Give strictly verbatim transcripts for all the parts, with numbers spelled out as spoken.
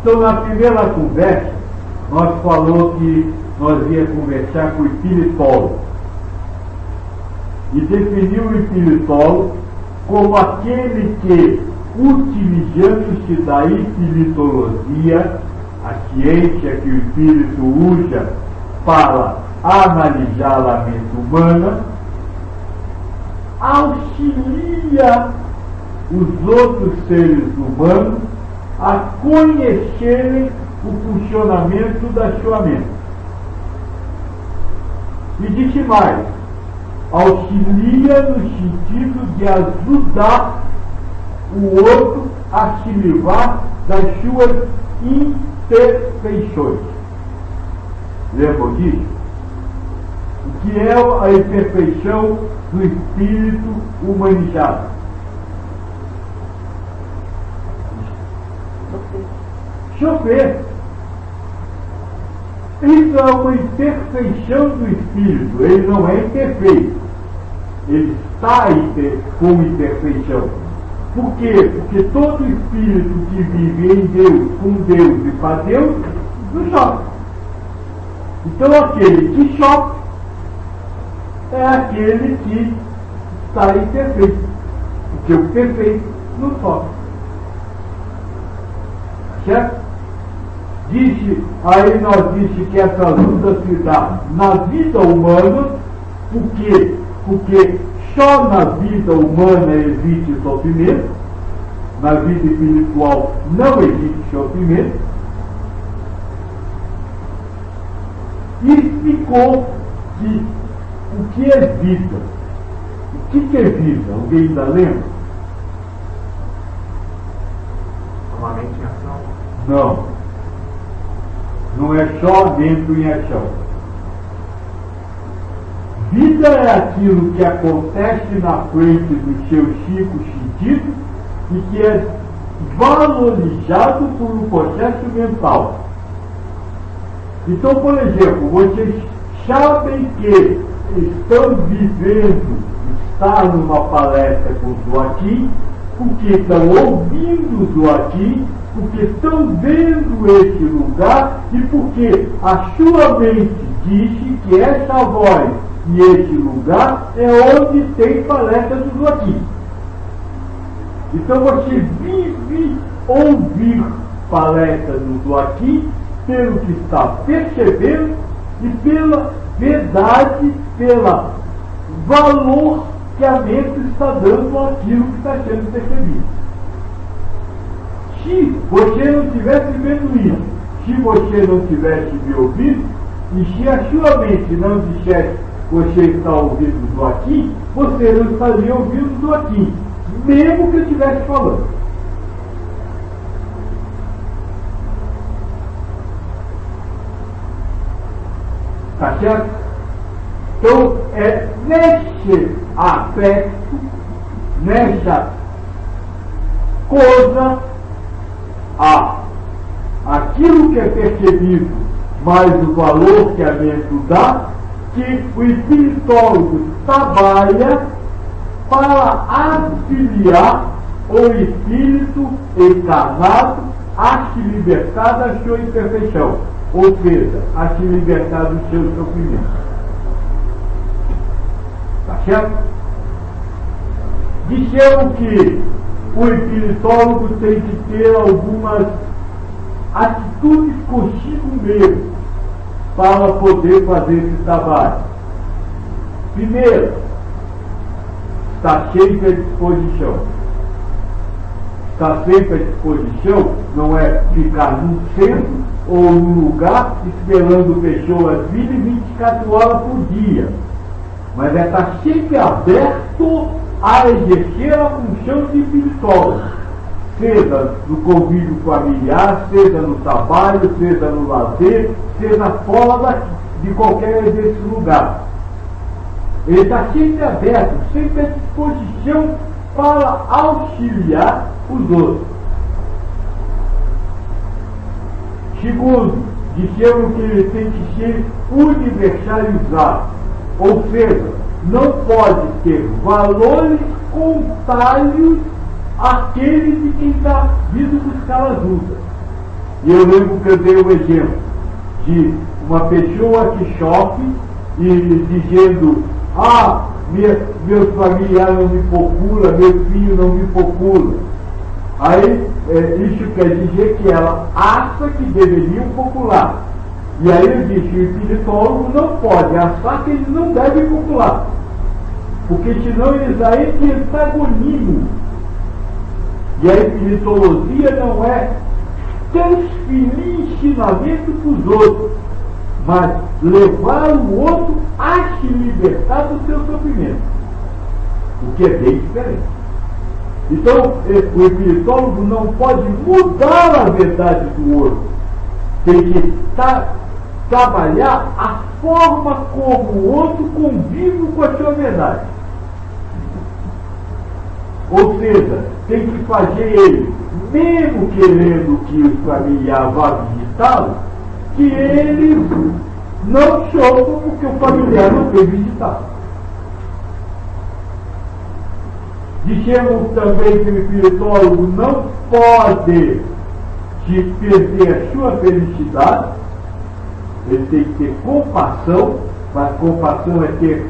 Então, na primeira conversa, nós falamos que nós ia conversar com o espiritólogo. E definiu o espiritólogo como aquele que, utilizando-se da espiritologia, a ciência que o espírito usa para analisar a mente humana, auxilia os outros seres humanos a conhecerem o funcionamento da sua mente. E disse mais, auxilia no sentido de ajudar o outro a se livrar das suas imperfeições. Lembram disso? O que é a imperfeição do espírito humanizado? Chover. Isso é uma imperfeição do espírito. Ele não é imperfeito. Ele está com imperfeição. Por quê? Porque todo espírito que vive em Deus, com Deus e para Deus, não chove. Então aquele que chove é aquele que está imperfeito. Porque o perfeito não sofre. Certo? Disse, aí nós disse que essa luta se dá na vida humana, porque, porque só na vida humana existe sofrimento, na vida espiritual não existe sofrimento, e explicou que o que é vida. O que, que é vida? Alguém ainda lembra? Uma mente em ação? Não. Não é só dentro em ação. Vida é aquilo que acontece na frente dos seus cinco sentidos e que é valorizado por um processo mental. Então, por exemplo, vocês sabem que estão vivendo, estar numa palestra com o Joaquim, porque estão ouvindo o Joaquim, porque estão vendo esse lugar e porque a sua mente disse que essa voz e esse lugar é onde tem palestra do Joaquim. Então você vive ouvir palestra do Joaquim pelo que está percebendo e pela verdade, pelo valor que a mente está dando àquilo que está sendo percebido. Se você não tivesse vendo isso, se você não tivesse me ouvido, e se a sua mente não dissesse que você está ouvindo o Joaquim, você não estaria ouvindo o Joaquim, mesmo que eu estivesse falando. Tá certo? Então, é nesse aspecto, nessa coisa, a aquilo que é percebido, mais o valor que a mente dá, que o espiritólogo trabalha para auxiliar o espírito encarnado a se libertar da sua imperfeição, ou seja, a se libertar do seu sofrimento. Tá certo? Dissemos que o espiritólogo tem que ter algumas atitudes consigo mesmo para poder fazer esse trabalho. Primeiro, está sempre à disposição. Está sempre à disposição não é ficar num centro ou num lugar esperando pessoas virem vinte e quatro horas por dia, mas é estar sempre aberto a exercer a função de espiritólogo, seja no convívio familiar, seja no trabalho, seja no lazer, seja fora de qualquer desse lugar. Ele está sempre aberto, sempre à disposição para auxiliar os outros. Segundo, dissemos que ele tem que ser universalizado, ou seja, não pode ter valores contrários àqueles de quem está vindo buscar ajuda. E eu lembro que eu dei um exemplo de uma pessoa que sofre e dizendo, ah, minha, meus familiares não me procuram, meu filho não me procura. Aí, é, isso quer dizer que ela acha que deveriam popular. E aí eu disse, o espiritólogo não pode achar que eles não devem popular. Porque senão eles aí têm antagonismo. E a espiritologia não é transferir ensinamento para os outros, mas levar o outro a se libertar do seu sofrimento. O que é bem diferente. Então, o espiritólogo não pode mudar a verdade do outro. Tem que tra trabalhar a forma como o outro convive com a sua verdade. Ou seja, tem que fazer ele, mesmo querendo que o familiar vá visitá-lo, que ele não sofra porque o familiar não foi visitá-lo. Dissemos também que o espiritólogo não pode se perder a sua felicidade, ele tem que ter compaixão, mas compaixão é ter,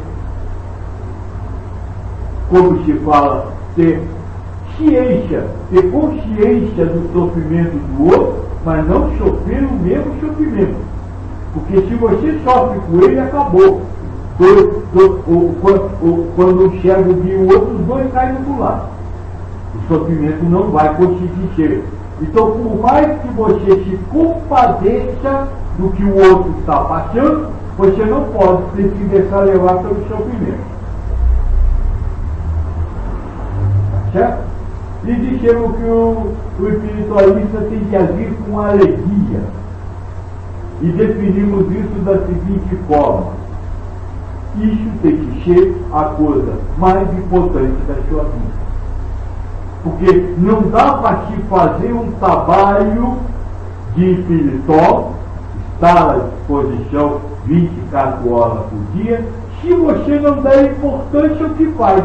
como se fala, ter ciência, ter consciência do sofrimento do outro, mas não sofrer o mesmo sofrimento. Porque se você sofre com ele, acabou. Do, do, o, o, quando um cego viu o outro, os dois caem do lado. O sofrimento não vai conseguir ser. Então, por mais que você se compadeça do que o outro está passando, você não pode ter que deixar levar pelo sofrimento. Certo? E dissemos que o, o espiritualista tem que agir com alegria. E definimos isso da seguinte forma. Isso tem que ser a coisa mais importante da sua vida. Porque não dá para se fazer um trabalho de espiritual, estar à disposição vinte e quatro horas por dia, se você não der importância ao que faz.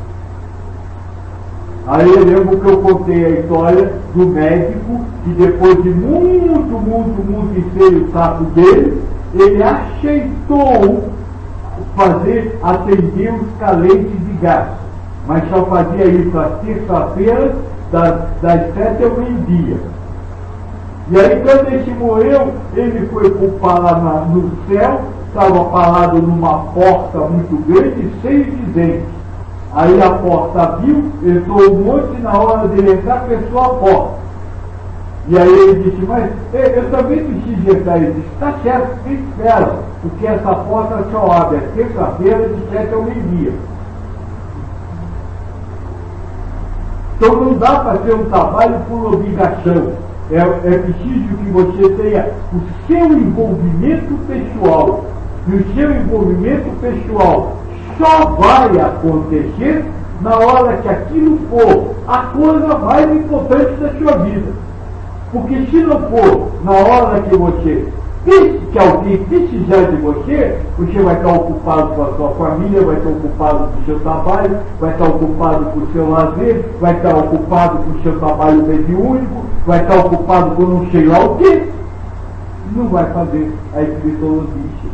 Aí eu lembro que eu contei a história do médico que depois de muito, muito, muito encher o saco dele, ele aceitou fazer, atender os calentes de gás. Mas só fazia isso às terça-feiras, das, das sete ao meio-dia. E aí quando ele morreu, ele foi parar na, no céu, estava parado numa porta muito grande, cheio de gente. Aí a porta abriu, entrou um monte, na hora dele entrar, fechou a porta. E aí ele disse, mas eu também preciso entrar. Ele disse, está certo, você espera, porque essa porta só abre às terça-feira, de sete ao meio-dia. Então não dá para ter um trabalho por obrigação. É, é preciso que você tenha o seu envolvimento pessoal. E o seu envolvimento pessoal só vai acontecer na hora que aquilo for a coisa mais importante da sua vida. Porque se não for na hora que você que alguém precisar de você, você vai estar ocupado com a sua família, vai estar ocupado com o seu trabalho, vai estar ocupado com o seu lazer, vai estar ocupado com o seu trabalho mediúnico, vai estar ocupado com não sei lá o quê. Não vai fazer a espirituologia.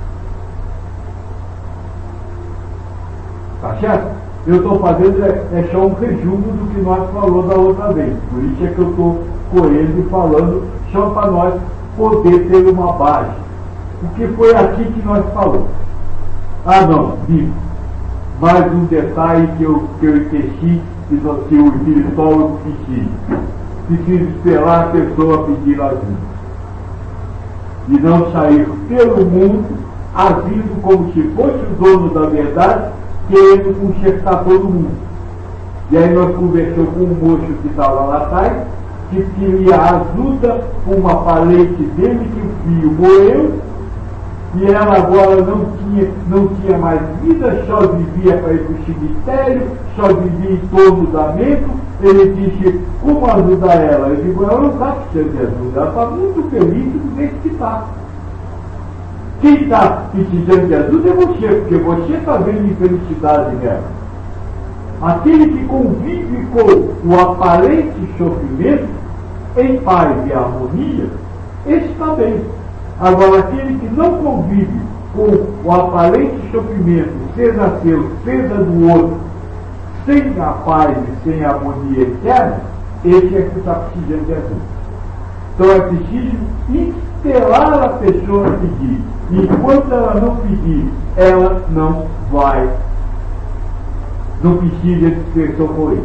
Tá certo? Eu estou fazendo é, é só um resumo do que nós falamos da outra vez. Por isso é que eu estou correndo e falando só para nós poder ter uma base. Porque foi aqui que nós falamos. Ah não, digo. Mais um detalhe que eu, que eu esqueci, que, que o espiritólogo precisa. Precisa esperar a pessoa pedir ajuda. E não sair pelo mundo agindo como se fosse o dono da verdade, querendo consertar todo mundo. E aí nós conversamos com um moço que estava lá atrás, que queria ajuda com uma parente dele, que o filho morreu, e ela agora não tinha, não tinha mais vida, só vivia para ir para o cemitério, só vivia em torno da mesa. Ele disse, como ajudar ela? Eu digo, ela não está precisando de ajuda, ela está muito feliz do jeito que está. Quem está precisando de ajuda é você, porque você está vendo infelicidade nela. Aquele que convive com o aparente sofrimento em paz e harmonia, esse está bem. Agora, aquele que não convive com o aparente sofrimento, seja seu, seja do outro, sem a paz e sem a harmonia eterna, esse é que está precisando de ajuda. Então é preciso esperar a pessoa pedir. Enquanto ela não pedir, ela não vai, não precisa de ser socorrida.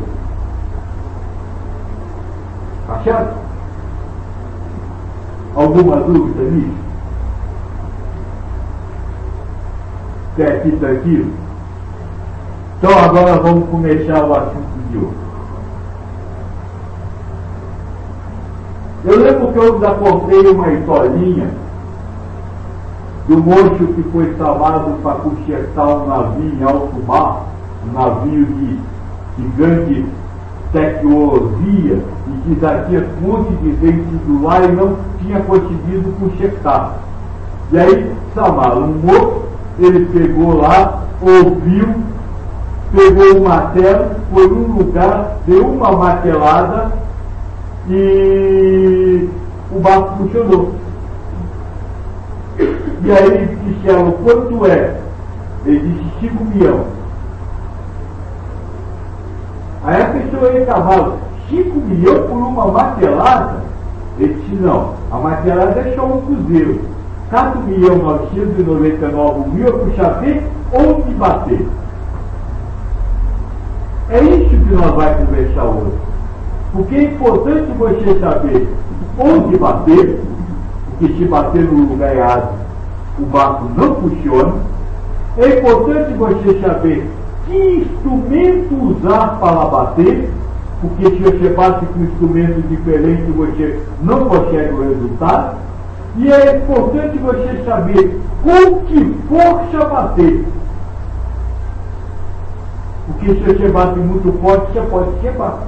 Está certo? Alguma dúvida nisso? Até aqui tranquilo? Então agora vamos começar o assunto de hoje. Eu lembro que eu já contei uma historinha do moço que foi chamado para consertar um navio em alto mar, um navio de, de grande tecnologia, e que já tinha um monte de gente do lá e não tinha conseguido consertar. E aí chamaram um moço, ele pegou lá, ouviu, pegou o martelo, foi num lugar, deu uma martelada e o barco funcionou. E aí eles disseram, quanto é? Ele disse, cinco milhões. Aí a pessoa reclamava, cinco milhões por uma martelada? Ele disse, não, a martelada é só um cruzeiro. quatro milhões novecentos e noventa e nove mil é para saber onde bater. É isso que nós vamos conversar hoje. Porque é importante você saber onde bater, porque se bater no lugar errado, o barco não funciona. É importante você saber que instrumento usar para bater, porque se você bate com um instrumento diferente, você não consegue o resultado. E é importante você saber com que força bater. Porque se você bate muito forte, você pode quebrar.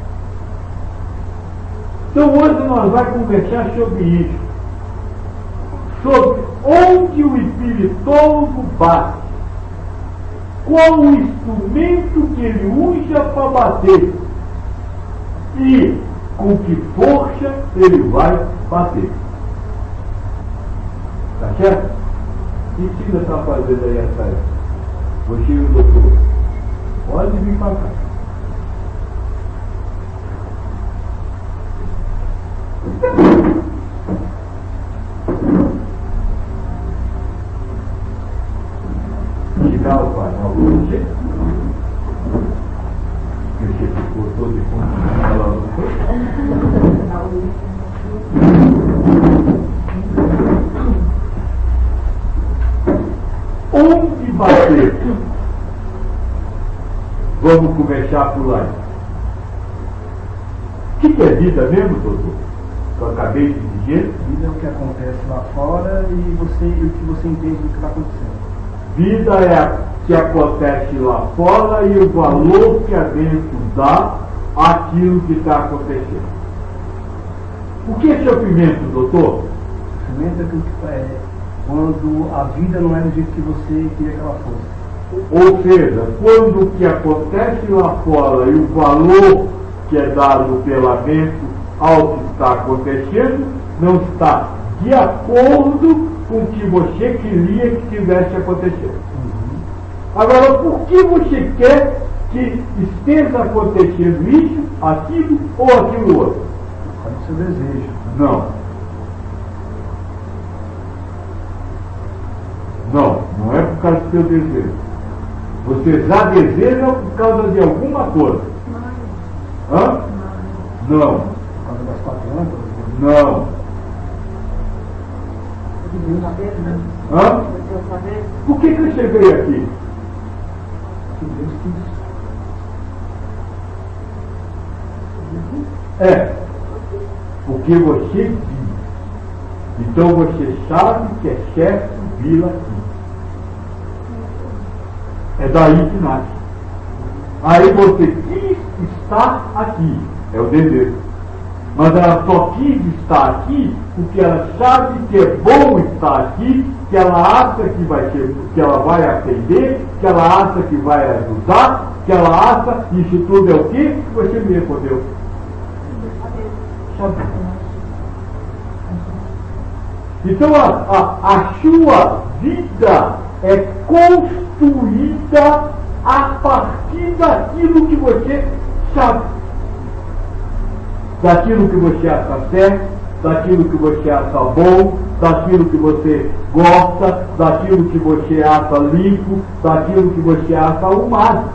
Então hoje nós vamos conversar sobre isso. Sobre onde o espiritólogo bate. Qual o instrumento que ele usa para bater. E com que força ele vai bater. Tá certo? O que você está fazendo aí atrás? Você e o doutor. Pode vir para cá. Tirar o painel para você. Você ficou todo encontrado lá no onde bater? Vamos começar por lá. O que, que é vida mesmo, doutor? Que eu acabei de dizer? Vida é o que acontece lá fora e você, o que você entende do que está acontecendo. Vida é o que acontece lá fora e o valor que a dentro dá àquilo que está acontecendo. O que é sofrimento, doutor? Sofrimento é, que, é quando a vida não é do jeito que você queria que ela fosse. Ou seja, quando o que acontece lá fora e o valor que é dado pela mente ao que está acontecendo não está de acordo com o que você queria que tivesse acontecendo. Uhum. Agora, por que você quer que esteja acontecendo isso, aquilo ou aquilo outro? Qual é o seu desejo? Não. Não, não é por causa do seu desejo. Você já deseja por causa de alguma coisa. Hã? Não. Por causa das quatro lâmpadas? Não. Hã? Por que, que você veio aqui? Que Deus quis. É. Porque você vive. Então você sabe que é certo vir aqui. É daí que nasce. Aí você quis estar aqui. É o desejo. Mas ela só quis estar aqui porque ela sabe que é bom estar aqui, que ela acha que vai ser, que ela vai atender, que ela acha que vai ajudar, que ela acha, isso tudo é o quê? Você me respondeu. Chabê. Então a, a, a sua vida é construída a partir daquilo que você sabe, daquilo que você acha certo, daquilo que você acha bom, daquilo que você gosta, daquilo que você acha limpo, daquilo que você acha arrumado.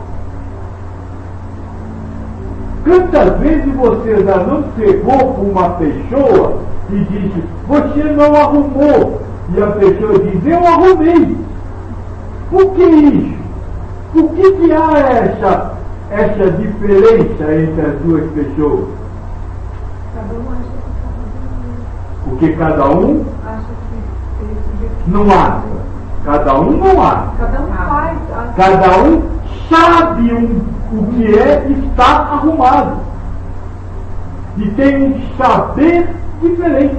Quantas vezes você já não chegou com uma pessoa e disse, você não arrumou, e a pessoa diz, eu arrumei. Por que isso? Por que, que há essa, essa diferença entre as duas pessoas? Cada um acha que está fazendo. Porque cada um Acha que não acha. Cada um não acha. Cada um faz. acha- Cada um sabe um, o que é estar arrumado. E tem um saber diferente.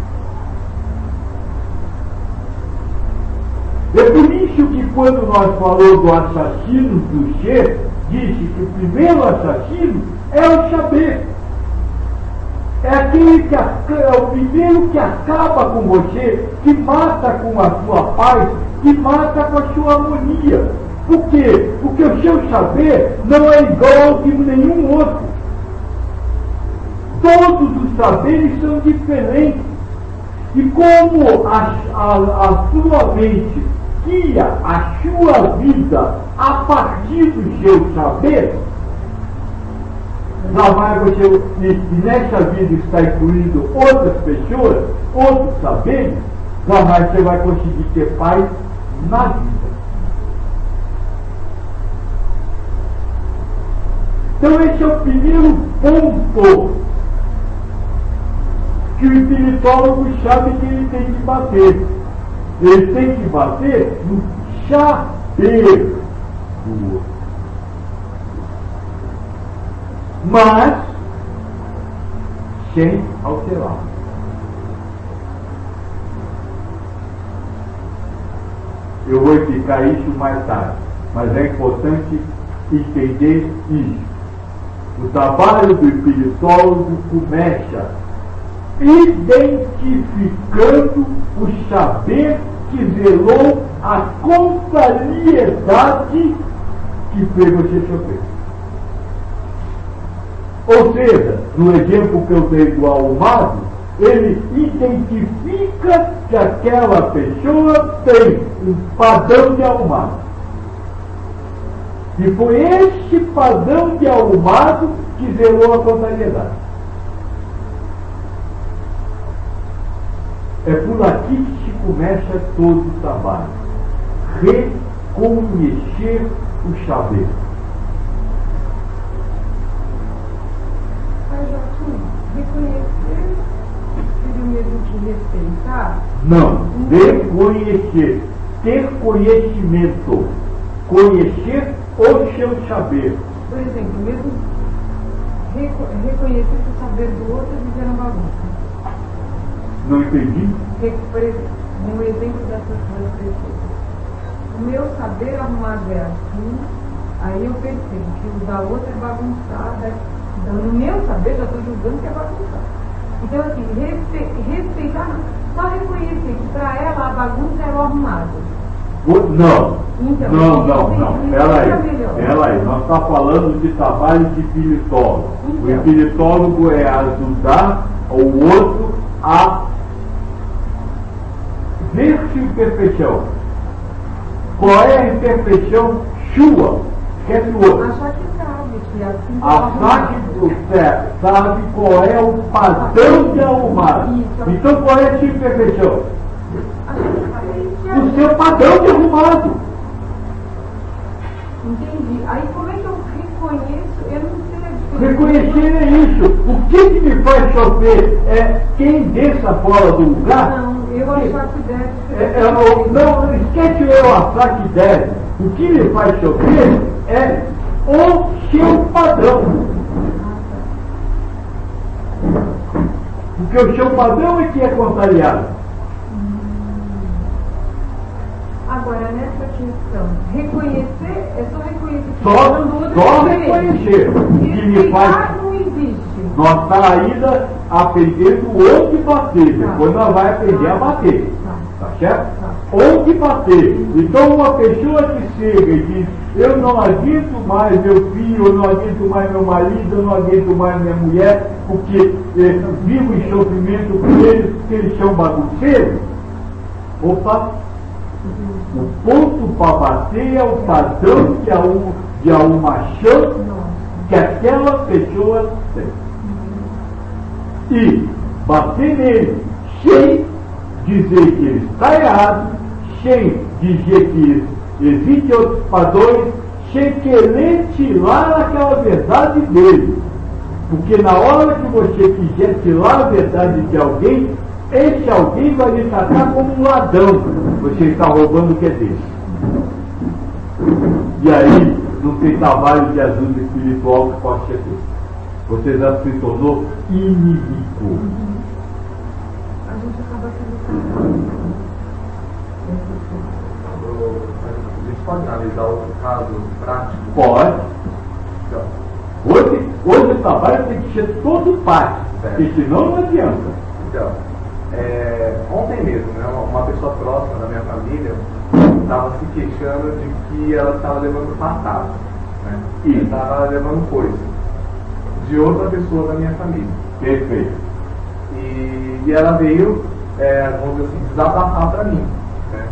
É por isso que quando nós falamos do assassino do ser, disse que o primeiro assassino é o saber. É aquele que é o primeiro que acaba com você, que mata com a sua paz, que mata com a sua harmonia. Por quê? Porque o seu saber não é igual ao de nenhum outro. Todos os saberes são diferentes. E como a, a, a sua mente guia a sua vida a partir do seu saber, jamais você, e, e nessa vida está incluindo outras pessoas, outros saberes, jamais você vai conseguir ter paz na vida. Então esse é o primeiro ponto que o espiritólogo sabe que ele tem que bater. Ele tem que bater no saber do outro. Mas sem alterar. Eu vou explicar isso mais tarde, mas é importante entender isso. O trabalho do espiritólogo começa identificando o saber que zelou a contrariedade que fez você sofrer. Ou seja, no exemplo que eu dei do arrumado, ele identifica que aquela pessoa tem um padrão de arrumado. E foi este padrão de arrumado que zelou a contrariedade. É por aqui que se começa todo o trabalho. Reconhecer o saber. Mas, Joaquim, reconhecer seria o mesmo que respeitar? Não, reconhecer. Ter conhecimento. Conhecer o seu saber. Por exemplo, mesmo reco- reconhecer que o saber do outro é viver na bagunça. Não entendi? Re- Por exemplo, no exemplo dessas duas pessoas. O meu saber arrumado é assim, aí eu percebo que o da outra é bagunçado. Então, no meu saber, já estou julgando que é bagunçado. Então, assim, respe- respeitar, não. Só reconhecer que para ela a bagunça é o arrumado. Não, Então, não, não, isso- não. isso Pera fica aí, melhor. pera aí. Nós estamos falando de trabalho de espiritólogo. O Então. espiritólogo é ajudar o outro a ver-se imperfeição. Qual é a imperfeição sua? Esquece o outro. Achar que sabe, que assim tá Achar arrumado. que você sabe qual é o padrão de arrumado. Isso. Então qual é a sua imperfeição? Achar que sabe, que O seu padrão de arrumado. Entendi. Aí como é que eu reconheço? Eu não sei a diferença. Reconhecer é isso. O que, que me faz sofrer é quem desça fora do lugar. Não, eu achar que deve É, é, o- não, esquece eu achar que deve. O que me faz sofrer é o seu padrão. Porque o seu padrão é que é contrariado. Agora, nessa questão, reconhecer, é só reconhecer que Só, o padrão do outro só é diferente. reconhecer. O que me Respeitar faz não existe. nossa saída, aprendendo onde bater. Depois nós vamos aprender a bater. Tá certo? Onde bater. Então uma pessoa que chega e diz, eu não aguento mais meu filho, eu não aguento mais meu marido, eu não aguento mais minha mulher, porque eh, vivo em sofrimento com eles, porque eles são bagunceiros. Opa! O ponto para bater é o padrão que a um, de a um machão que aquela pessoa tem. E bater nele sem dizer que ele está errado, sem dizer que existem outros padrões, sem querer tirar aquela verdade dele. Porque na hora que você quiser tirar a verdade de alguém, esse alguém vai lhe tratar como um ladrão. Você está roubando o que é dele. E aí não tem trabalho de ajuda espiritual que possa ser feito. Você já se tornou inimigo. A gente acaba sendo A gente pode analisar outro caso prático? Pode. Então, Hoje, hoje o trabalho tem que ser todo prático, porque senão não adianta. então é, ontem mesmo, né, uma pessoa próxima da minha família estava se queixando de que ela estava levando patada, né? E? Estava levando coisa de outra pessoa da minha família. Perfeito. E, e ela veio, é, vamos dizer assim, desabafar para mim, né?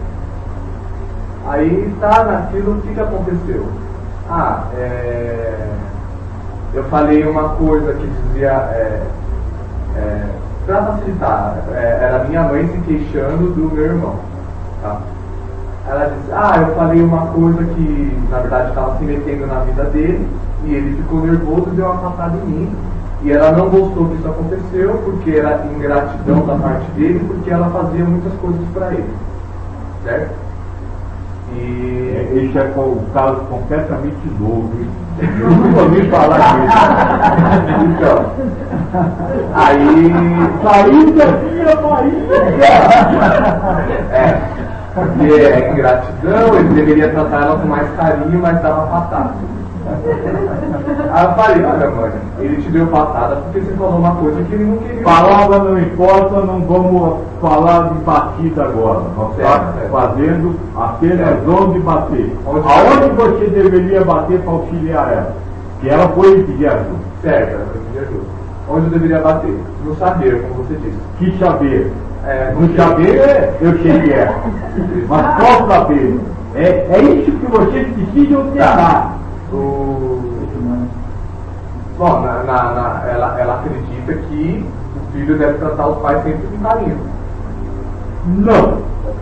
Aí tá naquilo, o que, que aconteceu? Ah, é, eu falei uma coisa que dizia, é, é, para facilitar, é, era minha mãe se queixando do meu irmão, tá? Ela disse, ah, eu falei uma coisa que na verdade estava se metendo na vida dele, e ele ficou nervoso e deu uma patada em mim. E ela não gostou que isso aconteceu, porque era ingratidão da parte dele, porque ela fazia muitas coisas para ele. Certo? E Esse é um caso completamente novo. Eu nunca ouvi falar disso. então, aí Saiu da minha Maria! é, porque é ingratidão, ele deveria tratar ela com mais carinho, mas dava patada. Aí eu falei, olha mãe, ele te deu patada porque você falou uma coisa que ele não queria. Palavra não importa, não vamos falar de batida agora. Nós Certo, estamos certo. fazendo apenas Certo. onde bater. Onde Aonde bater? você deveria bater para auxiliar ela? Que ela foi lhe pedir ajuda. Certo, ela foi pedir ajuda. Onde eu deveria bater? No saber, como você disse. Que saber? É, No saber é, eu sei que é. Mas qual saber? É, é isso que vocês precisam treinar. O... Bom, na, na, na, ela, ela acredita que o filho deve tratar os pais sempre com carinho. Não.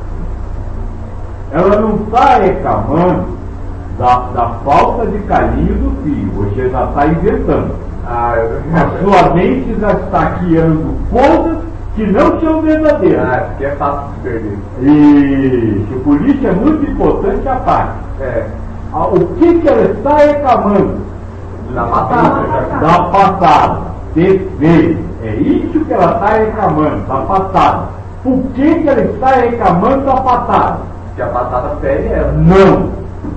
Ela não está reclamando da, da falta de carinho do filho. Você já está inventando. Ah, eu A sua mente já está criando coisas que não são verdadeiras. Ah, porque é fácil de perder. Isso. Por isso é muito importante a parte. É, Ah, O que, que ela está reclamando? na patada. Da patada. Perfeito. É isso que ela está reclamando, da patada. Por que, que ela está reclamando da patada? Que a patada fere ela. Não.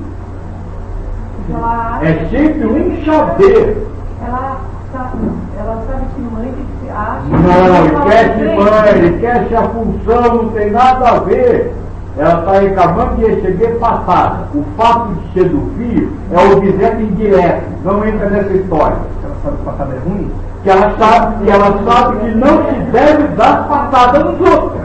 Ela acha, É sempre um saber. ela, sabe, ela sabe que mãe tem que se acha. Não, ele ela quer se tem- mãe, ele quer se a função, não tem nada a ver. Ela está reclamando de receber patada. O fato de ser do filho é objeto indireto, não entra nessa história. Ela sabe que patada é ruim? Que ela sabe, que ela sabe que não se deve dar patada nos outros.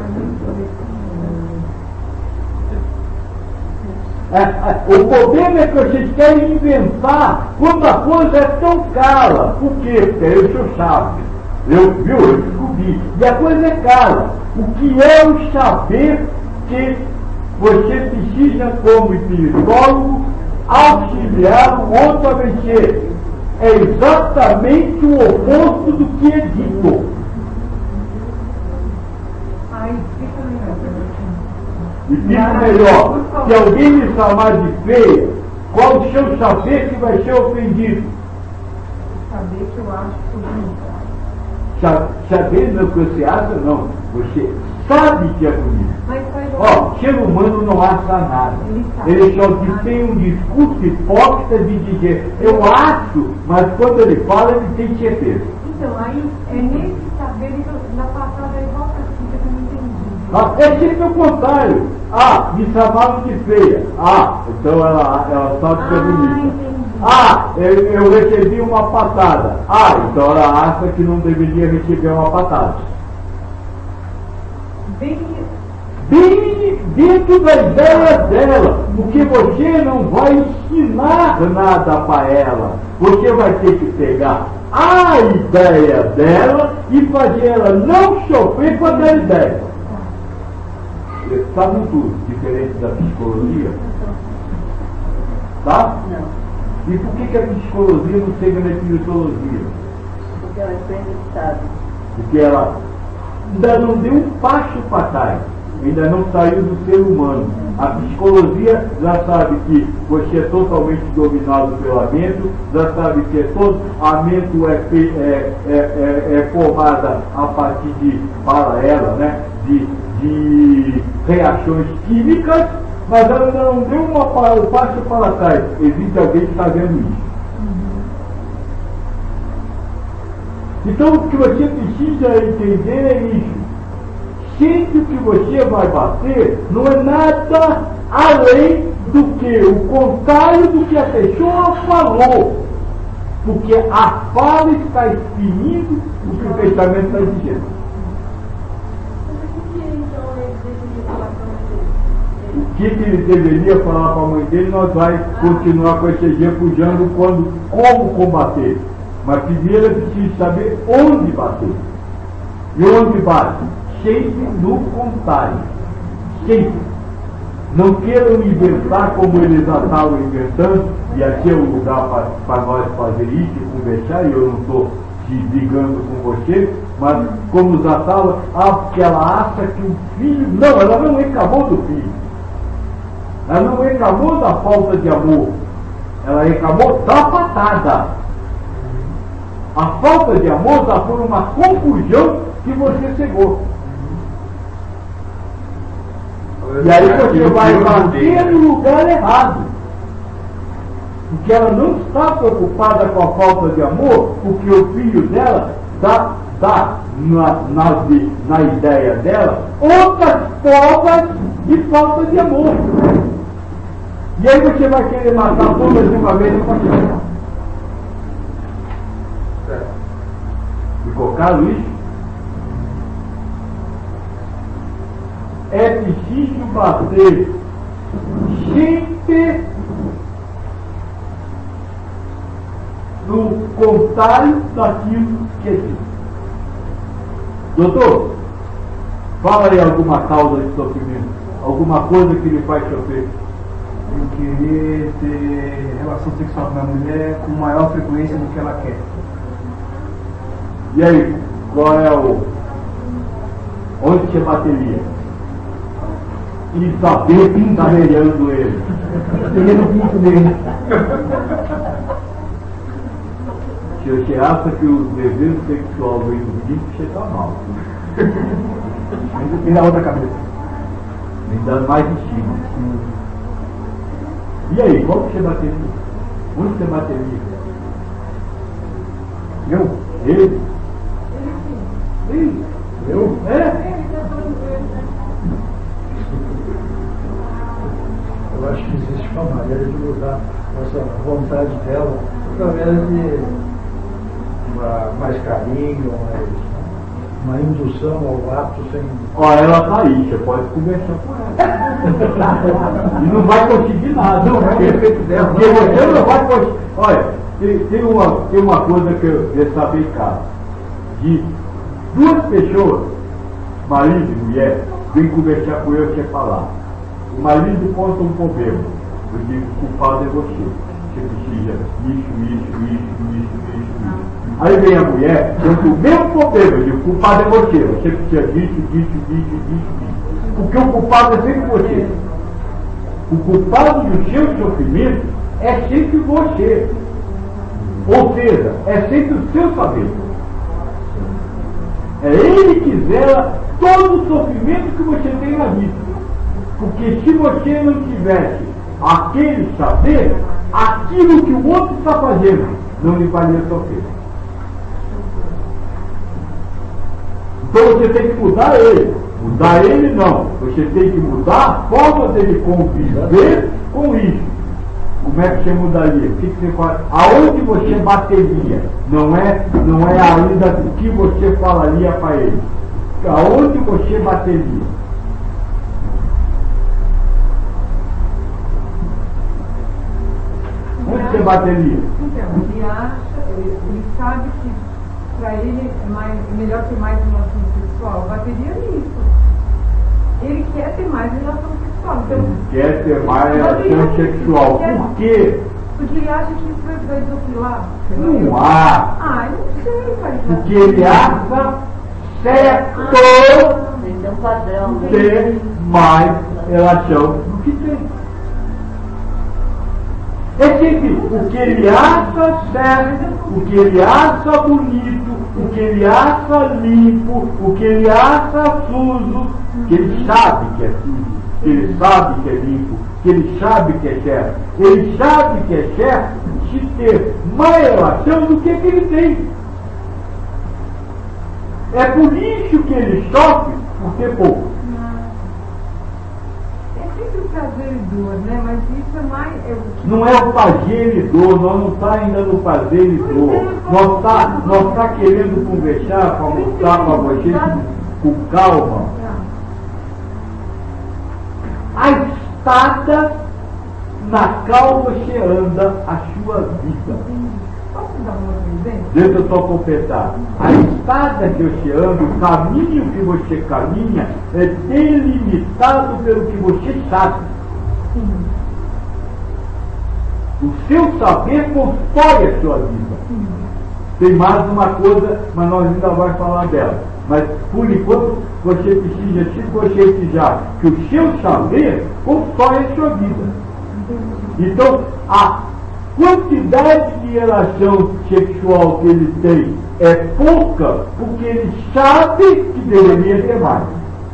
É, é, o problema é que vocês querem inventar quando a coisa é tão cara. Por quê? Porque eu sou sábio. Eu, viu, eu descobri. E a coisa é cara. O que é o saber que você precisa, como espiritólogo, auxiliar o outro a vencer? É exatamente o oposto do que é dito. Aí fica melhor pra gente. E fica melhor. Se alguém me chamar de feia, qual o seu saber que vai ser ofendido? Saber que eu acho que eu bonita. Sa- Saber não que você acha, não. Você sabe que é bonito. Mas faz Ó, ser humano não acha nada. Ele sabe. Ele só que tem um discurso hipócrita de dizer, eu acho, mas quando ele fala, ele tem certeza. Então, aí Aí é nesse saber que na passada é igual assim que eu não entendi. Ah, é sempre o contrário. Ah, me chamavam de feia. Ah, então ela, ela sabe que é Ah, bonita. entendi. Ah, eu, eu recebi uma patada. Ah, então ela acha que não deveria receber uma patada. Bem, Bem dentro da ideia dela, porque você não vai ensinar nada para ela. Você vai ter que pegar a ideia dela e fazer ela não sofrer com aquela ideia. Está muito diferente da psicologia? Tá? Não, E por que, que a psicologia não chega na psicologia? porque ela é aprendizado. Porque ela ainda não deu um passo para trás, ainda não saiu do ser humano. A psicologia já sabe que você é totalmente dominado pela mente, já sabe que é todo, a mente é, é, é, é, é formada a partir de, para ela, né, de, de reações químicas, mas ela ainda não deu uma, um passo para trás. Existe alguém que está vendo isso. Então o que você precisa entender é isso. Sempre que você vai bater, não é nada além do que o contrário do que a pessoa falou. Porque a fala está exprimindo o que o pensamento está dizendo. O que, que ele deveria falar para a mãe dele, nós vamos continuar com esse exemplo usando quando, como combater. Mas primeiro é preciso saber onde bater. E onde bate? Sempre no contrário. Sempre. Não queiram inventar como eles já estavam inventando, e aqui é o lugar para nós fazer isso e conversar, e eu não estou brigando com você, mas como já estava, ah, porque ela acha que o filho. Não, ela não reclamou do filho. Ela não reclamou da falta de amor. Ela reclamou da patada. A falta de amor já foi uma confusão que você chegou. E aí você vai bater no lugar errado. Porque ela não está preocupada com a falta de amor, porque o filho dela dá, dá na, na, na ideia dela outras provas de falta de amor. E aí você vai querer matar todas de uma vez e não pode matar. Ficou claro isso? É preciso bater sempre no contrário daquilo que é dito. Doutor, fala aí alguma causa de sofrimento, alguma coisa que lhe faz sofrer. Eu querer ter relação sexual com a mulher com maior frequência do que ela quer. E aí, qual é o... onde você bateria? E saber pintarelhando ele. Peguei no pinto dele. Se você acha que o desejo sexual vem do pinto, você está mal. Me dá outra cabeça. Me dá mais em cima. E aí, qual que você bateria? Onde você bateria? Eu? Ele? Ele Eu? É? Ele tá todo verde. Eu acho que existe uma maneira de mudar essa vontade dela, através de uma, mais carinho, mais, uma indução ao ato sem. Ó, ela tá aí, você pode conversar com ela. E não vai conseguir nada. Não, porque, porque você não vai conseguir. Olha, tem, tem, uma, tem uma coisa que eu quero saber em casa. De duas pessoas, marido e mulher, vêm conversar com eu sem falar. O marido conta um problema. Eu digo, o culpado é você. Você precisa isso, isso, isso, isso, isso, isso. Aí vem a mulher, conta o mesmo problema. Eu digo, o culpado é você. Você precisa disso, disso, disso, disso, disso. Porque o culpado é sempre você. O culpado do seu sofrimento é sempre você. Ou seja, é sempre o seu saber. É ele que zela todo o sofrimento que você tem na vida. Porque se você não tivesse aquele saber, aquilo que o outro está fazendo não lhe faria sofrer. Então você tem que mudar ele. Mudar ele não. Você tem que mudar a forma dele conviver com isso. Como é que você mudaria? O que, que você faz? Aonde você bateria? Não é, não é ainda do que você falaria para ele. Aonde você bateria? Onde você bateria? Então, ele acha, ele, ele sabe que para ele é mais, melhor ter mais relação sexual. Bateria nisso. Ele quer ter mais relação sexual. Então, ele quer ter mais relação sexual. Por quê? Porque ele acha que isso vai, vai desopilar. Não há. Ah, eu não sei, pai. Porque ele acha certo Esse é um padrão. ter mais relação do que tem. É sempre o que ele acha certo, o que ele acha bonito, o que ele acha limpo, o que ele acha sujo, que ele sabe que é sujo, que ele sabe que é limpo, que ele sabe que é certo. Ele sabe que é certo de ter mais relação do que, que ele tem. É por isso que ele sofre por ter pouco. Prazer e dor, né? Mas isso é mais. É... Não é o prazer e dor, nós não está ainda no prazer e dor. Nós está nós tá querendo conversar para mostrar para vocês com calma. A estada na qual você anda a sua vida. Posso dar um outro exemplo? Deixa eu só completar. A estrada que você anda, o caminho que você caminha, é delimitado pelo que você sabe. Sim. O seu saber constrói a sua vida. Sim. Tem mais uma coisa, mas nós ainda vamos falar dela. Mas, por enquanto, você precisa se conscientizar que o seu saber constrói a sua vida. Então, a quantidade de relação sexual que ele tem é pouca, porque ele sabe que deveria ter mais.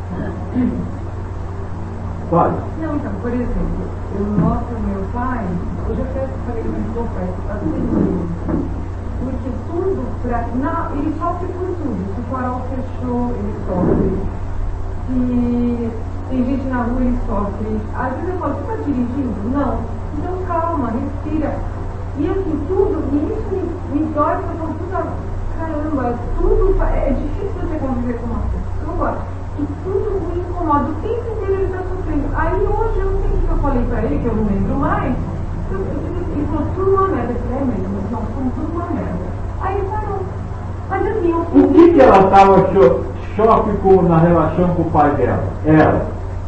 Fale. Não, então, por exemplo, eu mostro ao meu pai, eu já até falei com meu pai, que está sentindo. Porque tudo, pra, não, ele sofre por tudo. Se o farol fechou, ele sofre. Se tem gente na rua, ele sofre. Às vezes eu falo, você está dirigindo? Não. Então calma, respira. E assim, tudo, e isso me, me dói, porque eu falo, puta, caramba, tudo, é difícil você conviver com uma pessoa e tudo me incomoda, o tempo inteiro ele está sofrendo. Aí hoje, eu não sei o que eu falei pra ele, que eu não lembro mais, eu, eu, ele falou, tudo uma merda. Eu falei, é mesmo, nós somos tudo uma merda. Aí ele parou. Mas assim, eu O que, que ela estava cho choque com, na relação com o pai dela? Ela.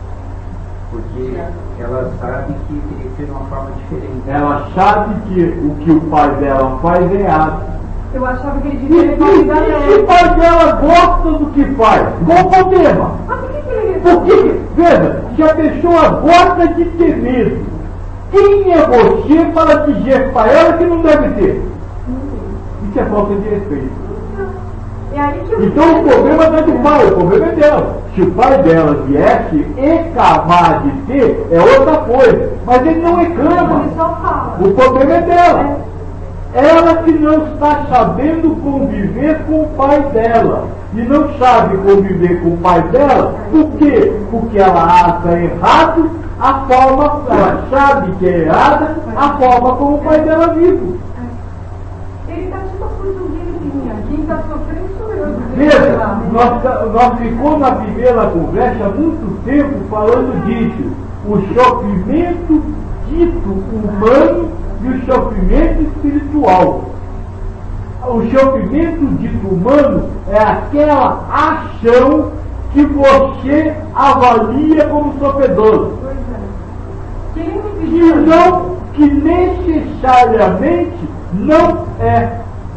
Porque ela sabe que teria que ser de uma forma diferente. Ela sabe que o que o pai dela faz é errado. Eu achava que ele E, devia ter e, vida e se o dela. pai dela gosta do que faz? Qual o problema? Mas por que, que ele Porque, veja, se a pessoa gosta de ter medo, quem é você para dizer para ela que não deve ter? Isso é falta de respeito. É aí que eu Então o problema não é do pai, o problema é dela. Se o pai dela viesse e acabar de ter, é outra coisa. Mas ele não reclama. Ele só fala. O problema é dela. Ela que não está sabendo conviver com o pai dela. E não sabe conviver com o pai dela, por quê? Porque ela acha errado a forma, ela sabe que é errada a forma como o pai dela vive. Ele está tipo a formiguinha. Quem está sofrendo sou eu. Veja, nós, nós ficamos na primeira conversa há muito tempo falando disso. O sofrimento dito humano e o sofrimento espiritual. O sofrimento dito humano é aquela ação que você avalia como sofredor. Pois é. Quem me Que pediu? não, que necessariamente não é.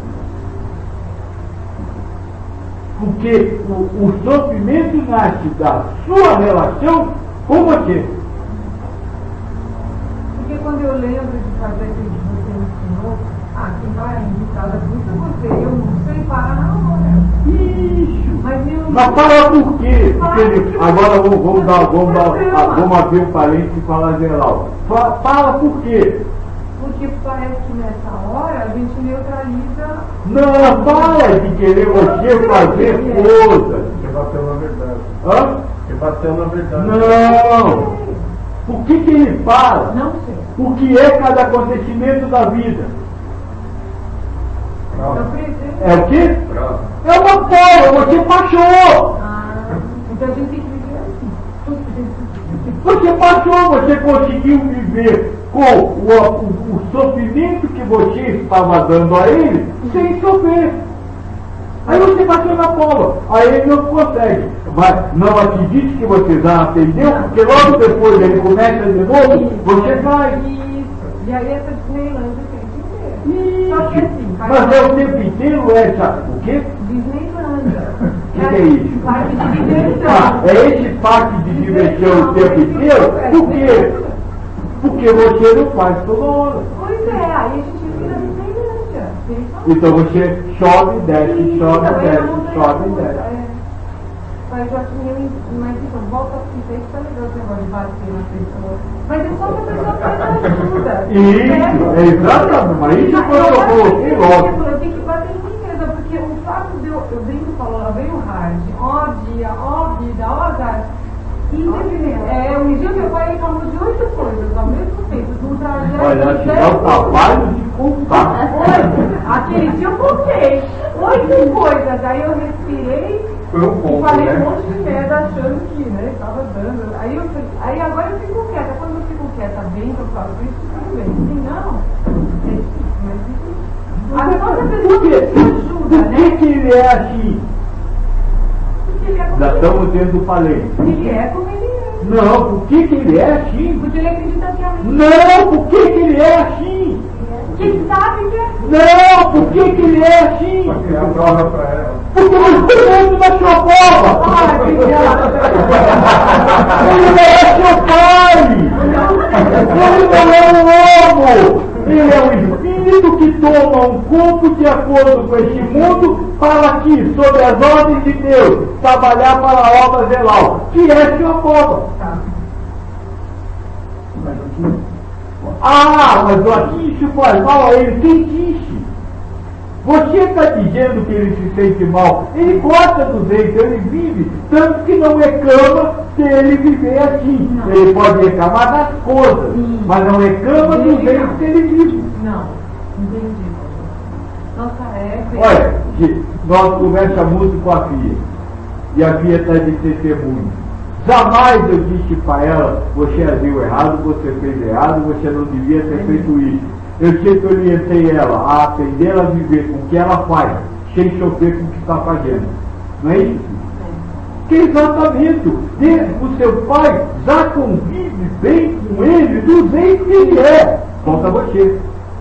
Porque o, o sofrimento nasce da sua relação com você. Porque quando eu lembro de fazer aquilo que você me ensinou, ah, quem vai irritada muito é você, eu não sei parar na hora. Isso. Mas eu Mas para por quê? Porque ele, agora vamos, vamos dar, vamos, dar, vamos abrir um parênteses e falar geral. Fala, fala por quê? Porque parece que nessa hora a gente neutraliza Não, para de querer você fazer coisas. Porque bateu na verdade. Hã? Porque bateu na verdade. Não! O que que ele faz? Não sei. O que é cada acontecimento da vida? Eu preciso. É o quê? Prova. É uma prova, você passou! Ah, então a gente tem que viver assim. Você passou, você conseguiu viver com o, o, o sofrimento que você estava dando a ele sem sofrer. Aí você passou na prova, aí ele não consegue. Mas não acredite que você já aprendeu, porque logo depois ele começa de novo, você vai. Isso. E aí essa Disneylandia tem que ter. Só que assim, faz Mas é o tempo inteiro essa. O quê? Disneylândia. O que, que é isso? Parque de diversão. Ah, é esse parque de diversão o tempo inteiro? Por quê? Porque você não faz toda hora. Pois é, aí a gente vira Disneylândia. Então você sobe, desce, sobe, Então, desce, eu não sobe, tenho desce. culpa, é. Mas eu acho mas então, volta a fita, isso tá legal esse negócio de bater na pessoa. Mas é só pra pessoa pedir ajuda. Isso, é exatamente, mas isso foi o que eu coloquei logo. Eu tenho que bater em mim mesma, porque o fato de eu, eu brinco e falo, lá vem o hard, ó dia, ó vida, ó azar. E é, um dia meu pai falou de oito coisas ao mesmo tempo, de um trajeto. Olha, te dá o trabalho de contar. Oito, aquele dia eu contei, oito coisas, aí eu respirei. Foi um ponto, E falei né? um monte de merda achando que, né, estava dando. Aí, eu, aí agora eu fico quieta. Quando eu fico quieta bem, que eu faço isso, tudo bem. Se não, é difícil, mas difícil. Agora quando a pessoa Por quê? ajuda, Por que, né? que ele é assim? Porque ele é como Já ele estamos dentro do palete. é. Ele é como ele é. Não, por que, que ele é assim? Porque ele acredita que é a mente. Não, por que, que ele é assim? Quem sabe que é assim. Não, por que, que ele é assim? Pra criar prova pra ela. Porque você está dentro da sua prova. Ah, obrigada. Ele é seu pai! Ele não é um lobo! Ele é um espírito que toma um corpo de acordo com este mundo para aqui, sob as ordens de Deus, trabalhar para a obra zelal, que é sua prova. Mas aqui, Ah, mas aqui isso faz mal a ele. Quem disse? Você está dizendo que ele se sente mal. Ele gosta do jeito, ele vive. Tanto que não reclama se ele viver assim. Não. Ele pode reclamar das coisas, Sim. mas não reclama do Ele jeito não. que ele vive. Não, entendi. Nossa, é. Olha, Gi, nós conversamos muito com a Fia. E a Fia está de testemunho. Jamais eu disse para ela, você agiu errado, você fez errado, você não devia ter feito isso. Eu sempre orientei ela a aprender a viver com o que ela faz, sem sofrer com o que está fazendo. Não é isso? Que exatamente. O seu pai já convive bem com ele do jeito que ele é. Falta você.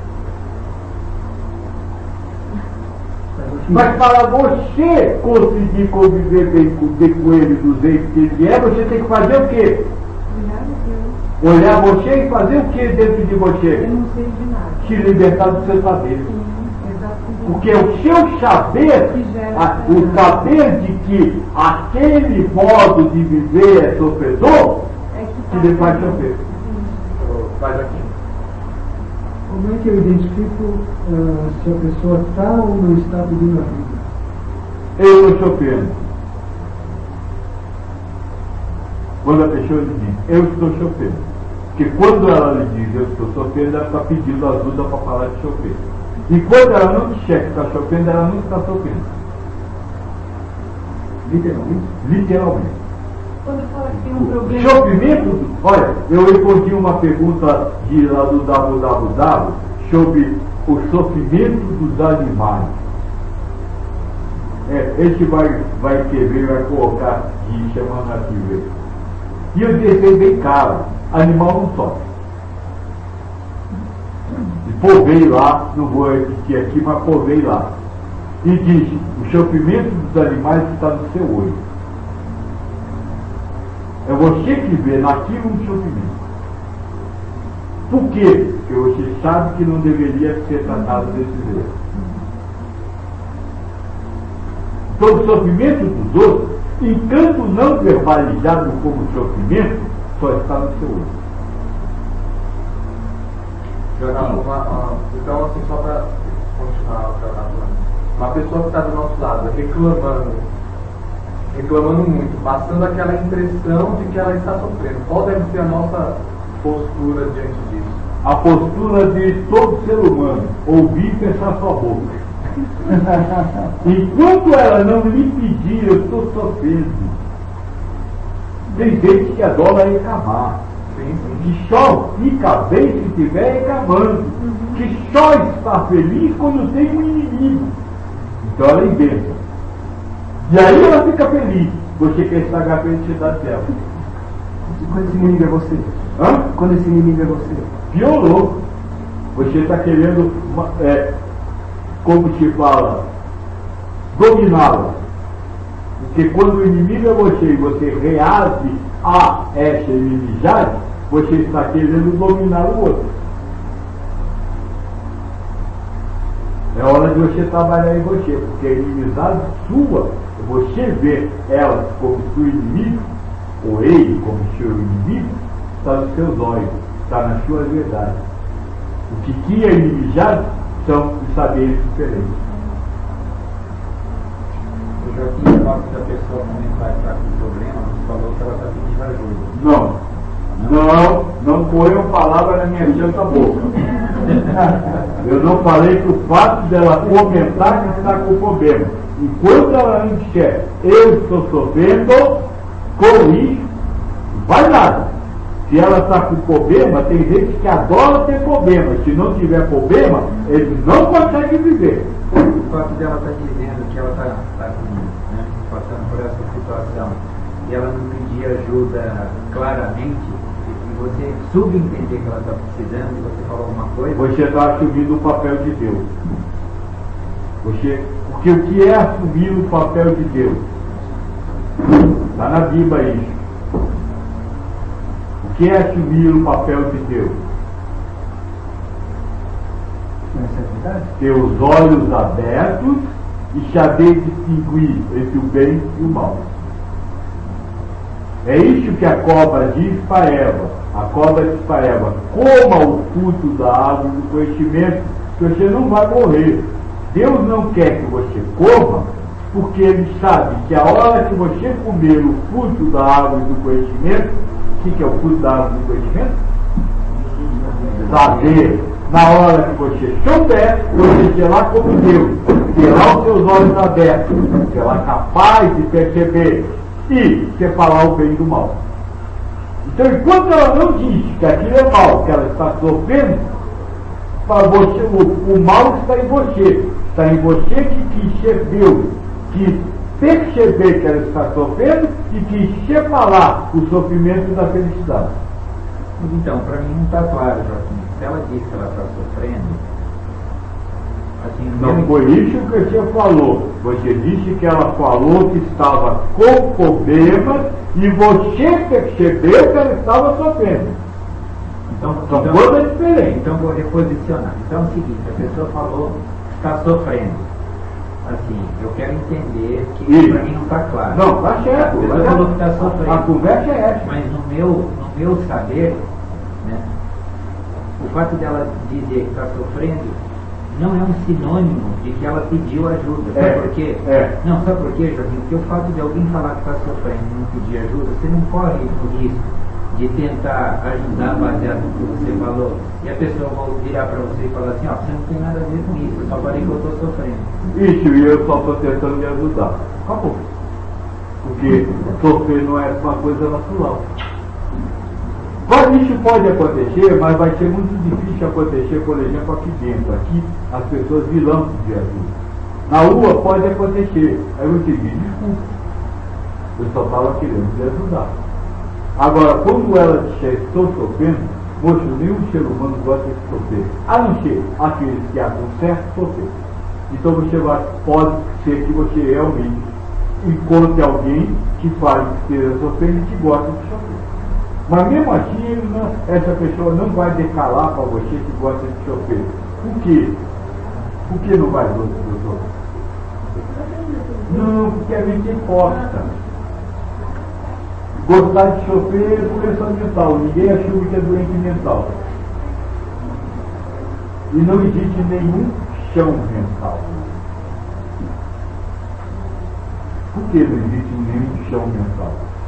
Mas para você conseguir conviver bem com, bem com ele do jeito que ele é, você tem que fazer o quê? Olhar você e fazer o que dentro de Eu você? não sei de nada. Se libertar do seu saber. Sim, exatamente. Porque o seu saber, a- o saber de que aquele modo de viver é sofredor, É que tá lhe faz sofrer. Faz aqui. como é que eu identifico ah, se a pessoa está ou não está pedindo ajuda? Eu estou sofrendo. Quando a pessoa lhe diz, eu estou sofrendo. Porque quando ela lhe diz, eu estou sofrendo, ela está pedindo ajuda para parar de sofrer. E quando ela não disser que está sofrendo, ela não está sofrendo. Literalmente? Literalmente. Quando fala que tem um problema. Sofrimento, olha, eu respondi uma pergunta de, lá do W W W sobre o sofrimento dos animais. É, esse vai, vai querer, vai colocar de semana que vem. E eu disse bem caro, animal não sofre. E povei lá, não vou repetir aqui, mas povei lá. E disse, o sofrimento dos animais está no seu olho. É você que vê naquilo um sofrimento. Por quê? Porque você sabe que não deveria ser tratado desse jeito. Então o sofrimento dos outros, enquanto não verbalizado como sofrimento, só está no seu olho. Jonathan, uma- uma- então, assim, só para continuar o que ela está falando. uma pessoa que está do nosso lado reclamando, reclamando muito, passando aquela impressão de que ela está sofrendo, qual deve ser a nossa postura diante disso? A postura de todo ser humano, ouvir e fechar sua boca. Enquanto ela não lhe pedir, eu estou sofrendo. Tem gente que adora reclamar, que só fica bem se estiver reclamando, que só está feliz quando tem um inimigo. Então ela inventa. E aí ela fica feliz. Você quer estragar a felicidade dela. Quando esse inimigo é você? Hã? Quando esse inimigo é você? Piorou. Você está querendo, é, como se fala, dominá-la. Porque quando o inimigo é você e você reage a essa inimizade, você está querendo dominar o outro. É hora de você trabalhar em você, porque a inimizade sua, você vê ela como seu inimigo, ou ele como seu inimigo, está nos seus olhos, está na sua verdade. O que cria inimizade são os saberes diferentes. Eu já tinha falado que a pessoa também vai estar com problema, você falou que ela está pedindo ajuda. Não. Não, não ponham palavra na minha santa boca. Eu não falei que o fato dela comentar que está com problema. Enquanto ela não disser, eu estou sofrendo com isso, não vai nada. Se ela está com problema, tem gente que adora ter problema. Se não tiver problema, eles não conseguem viver. O fato dela estar dizendo que ela está tá, né, passando por essa situação e ela não pedir ajuda claramente, e você subentender que ela está precisando, e você falou alguma coisa. Você está assumindo o papel de Deus. Você, porque o que é assumir o papel de Deus? Está na Bíblia isso. O que é assumir o papel de Deus? Ter os olhos abertos e saber distinguir entre o bem e o mal. É isso que a cobra diz para Eva. A cobra diz para Eva: coma o fruto da árvore do conhecimento, que você não vai morrer. Deus não quer que você coma, porque Ele sabe que a hora que você comer o fruto da árvore do conhecimento, o que é o fruto da árvore do conhecimento? Saber. Na hora que você souber, você terá como Deus, terá os seus olhos abertos, será capaz de perceber e separar o bem do mal. Então, enquanto ela não diz que aquilo é mal, que ela está sofrendo, para você, o, o mal está em você. Está em você que quis ser Deus, que perceber que ela está sofrendo e quis separar o sofrimento da felicidade. Então, para mim não está claro, Joaquim. Se ela diz que ela está sofrendo, assim, não meu... foi isso que você falou. Você disse que ela falou que estava com problemas e você percebeu que ela estava sofrendo. Então, São então, coisas diferentes. Então vou reposicionar. Então é o seguinte, a pessoa falou que está sofrendo. Assim, eu quero entender que E... para mim não está claro. Não, está certo. A pessoa falou que está sofrendo. A conversa é essa. Mas no meu, no meu saber, né, o fato dela dizer que está sofrendo não é um sinônimo de que ela pediu ajuda. Sabe É, por quê? é. Não, sabe por quê, Joaquim? Porque o fato de alguém falar que está sofrendo e não pedir ajuda, você não corre o risco de tentar ajudar baseado no que você falou. E a pessoa vai virar para você e falar assim, ó, você não tem nada a ver com isso, eu só falei que eu estou sofrendo. Isso, e eu só estou tentando me ajudar. Acabou. Porque sofrer não é uma coisa natural. Mas isso pode acontecer, mas vai ser muito difícil acontecer, por exemplo, aqui dentro. Aqui as pessoas virão pedir ajuda. Na rua pode acontecer. Aí eu te digo, desculpa. Eu só estava querendo te ajudar. Agora, quando ela disser estou sofrendo, moço, nenhum ser humano gosta de sofrer. A não ser aqueles que acham certo sofrer. Então você vai, pode ser que você realmente encontre alguém que fale que esteja sofrendo e que gosta de sofrer. Mas mesmo assim, ele não, essa pessoa não vai decalar para você que gosta de sofrer. Por quê? Por que não vai, doutor? Não, porque a gente é hipócrita. Gostar de sofrer é doença mental. Ninguém assume que é doente mental. E não existe nenhum chão mental. Por que não existe nenhum chão mental?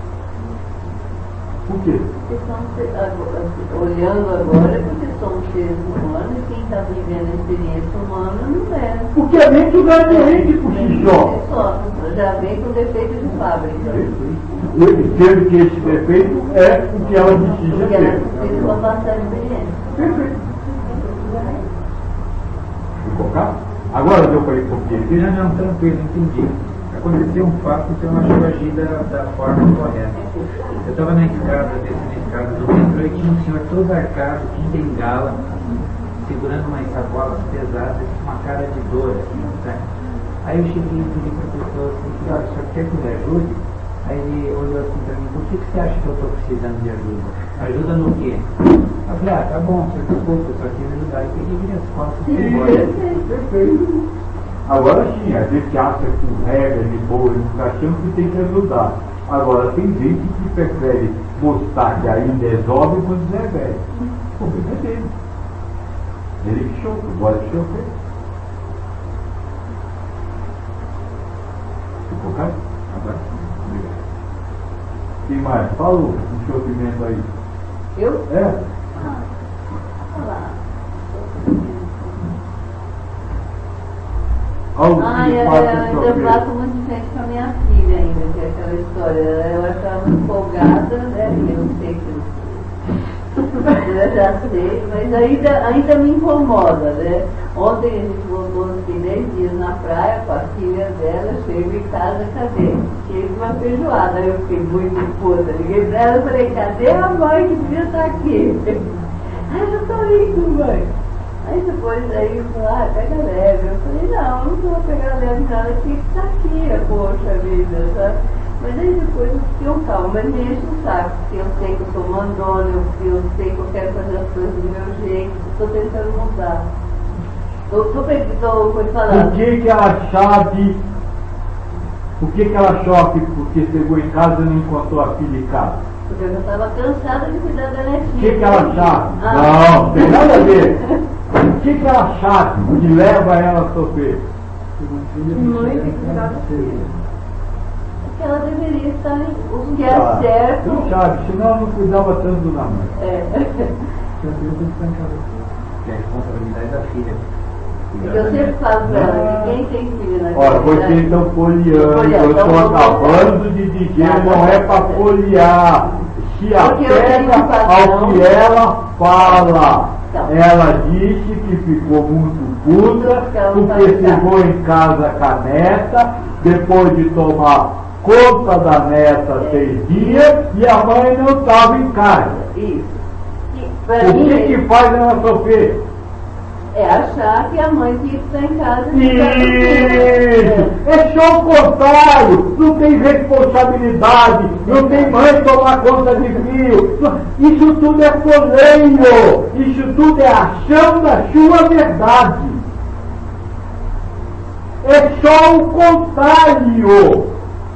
Por quê? Porque somos, agora, olhando agora, porque somos seres humanos e quem está vivendo a experiência humana não é. Porque a mente não é diferente por si só. Só, já vem com defeito de fábrica. Sendo que esse defeito é o que ela precisa Porque ela ter. precisa passar a experiência. Perfeito. Ficou claro? Agora deu para ir por quê? Não, não, tranquilo, entendi. Aconteceu um fato, então eu acho que eu agi da, da forma correta. Eu estava na escada, descendo a escada do metrô e tinha um senhor todo arcado, com bengala, assim, segurando umas sacolas pesadas, com uma cara de dor, assim, tá? Aí eu cheguei e pedi para a pessoa assim, olha, o senhor quer que eu me ajude? Aí ele olhou assim para mim, por que, que você acha que eu estou precisando de ajuda? Ajuda no quê? Eu falei, ah, tá bom, senhor, desculpa, eu só quis ajudar. E peguei minhas costas e fui embora. Perfeito. Agora sim, a gente acha que com regra de boa e educação que tem que ajudar. Agora tem gente que prefere mostrar que ainda é jovem quando já é velho. O problema é dele. Ele que choca, agora que choca. Ficou claro? Agora sim. Obrigado. Quem mais? Fala o sofrimento aí. Eu? É? Ah, olha lá. Algo Ah, que eu, faça eu ainda sofrer. faço muito de frente com a minha filha ainda, que é aquela história. Eu acho ela muito empolgada, né? Eu não sei que eu já sei, mas ainda, ainda me incomoda, né? Ontem a gente voltou assim, dez dias na praia com a filha dela, chego em casa, cadê? Cheio de uma feijoada. Aí eu fiquei muito puta, liguei pra ela e falei, cadê a mãe que devia estar aqui? Ai, eu tô indo, mãe. Aí depois aí falou, ah, pega leve. Eu falei, não, não vou pegar leve nada, tinha que estar aqui, poxa vida, sabe? Mas aí depois eu fiquei um calmo, mas me enche o saco, porque eu sei que eu sou mandona, eu, eu sei que eu quero fazer as coisas do meu jeito, estou tentando mudar. Estou estou falando. Por que que ela chave? Por que que ela choque? Porque chegou em casa e não encontrou a filha em casa? Porque eu já estava cansada de cuidar da netinha. Por que que ela chave? Ah. Não, não tem nada a ver. Por que que ela chave que leva ela a sofrer? Mãe tem que cuidar da filha. Porque ela deveria estar em o que é Ah, certo. Não chave, senão ela não cuidava tanto da mãe. É. Que é a responsabilidade da filha. Porque eu sempre falo pra ela que quem tem filho na Olha, você vida- então folheando, Folheando, eu estou então, acabando de dizer, Tá, não é para folhear. Se Porque eu tenho um apega padrão. ao que ela fala. Tá. Ela disse que ficou muito puta, Porque ela não porque sabe nada. chegou em casa com a neta, depois de tomar conta da neta É. seis dias, e a mãe não estava em casa. Isso. E, pra O mim, que que faz ela sofrer? é achar que a mãe tinha que estar em casa e Isso! cuidar do filho. É só o contrário! Não tem responsabilidade, não tem mãe tomar conta de filho. Isso tudo é poleio! Isso tudo é achando a sua verdade. É só o contrário.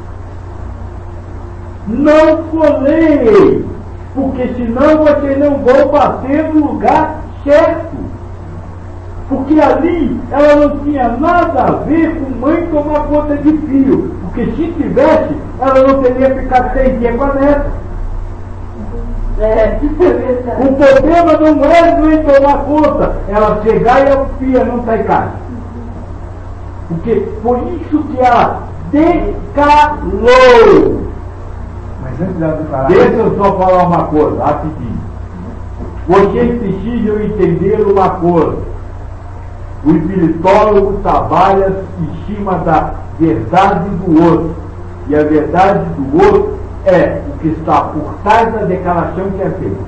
Não poleie, porque senão vocês não vão bater no lugar certo. Porque ali ela não tinha nada a ver com mãe tomar conta de filho. Porque se tivesse, ela não teria ficado seis dias com a neta. É, é verdade. O problema não é mãe tomar conta, ela chegar e a filha não está em casa. Porque por isso que ela decalou. Mas antes dela falar. Deixa eu só falar uma coisa, rapidinho. Vocês precisam entender uma coisa. O espiritólogo trabalha em cima da verdade do outro. E a verdade do outro é o que está por trás da declaração que é feita.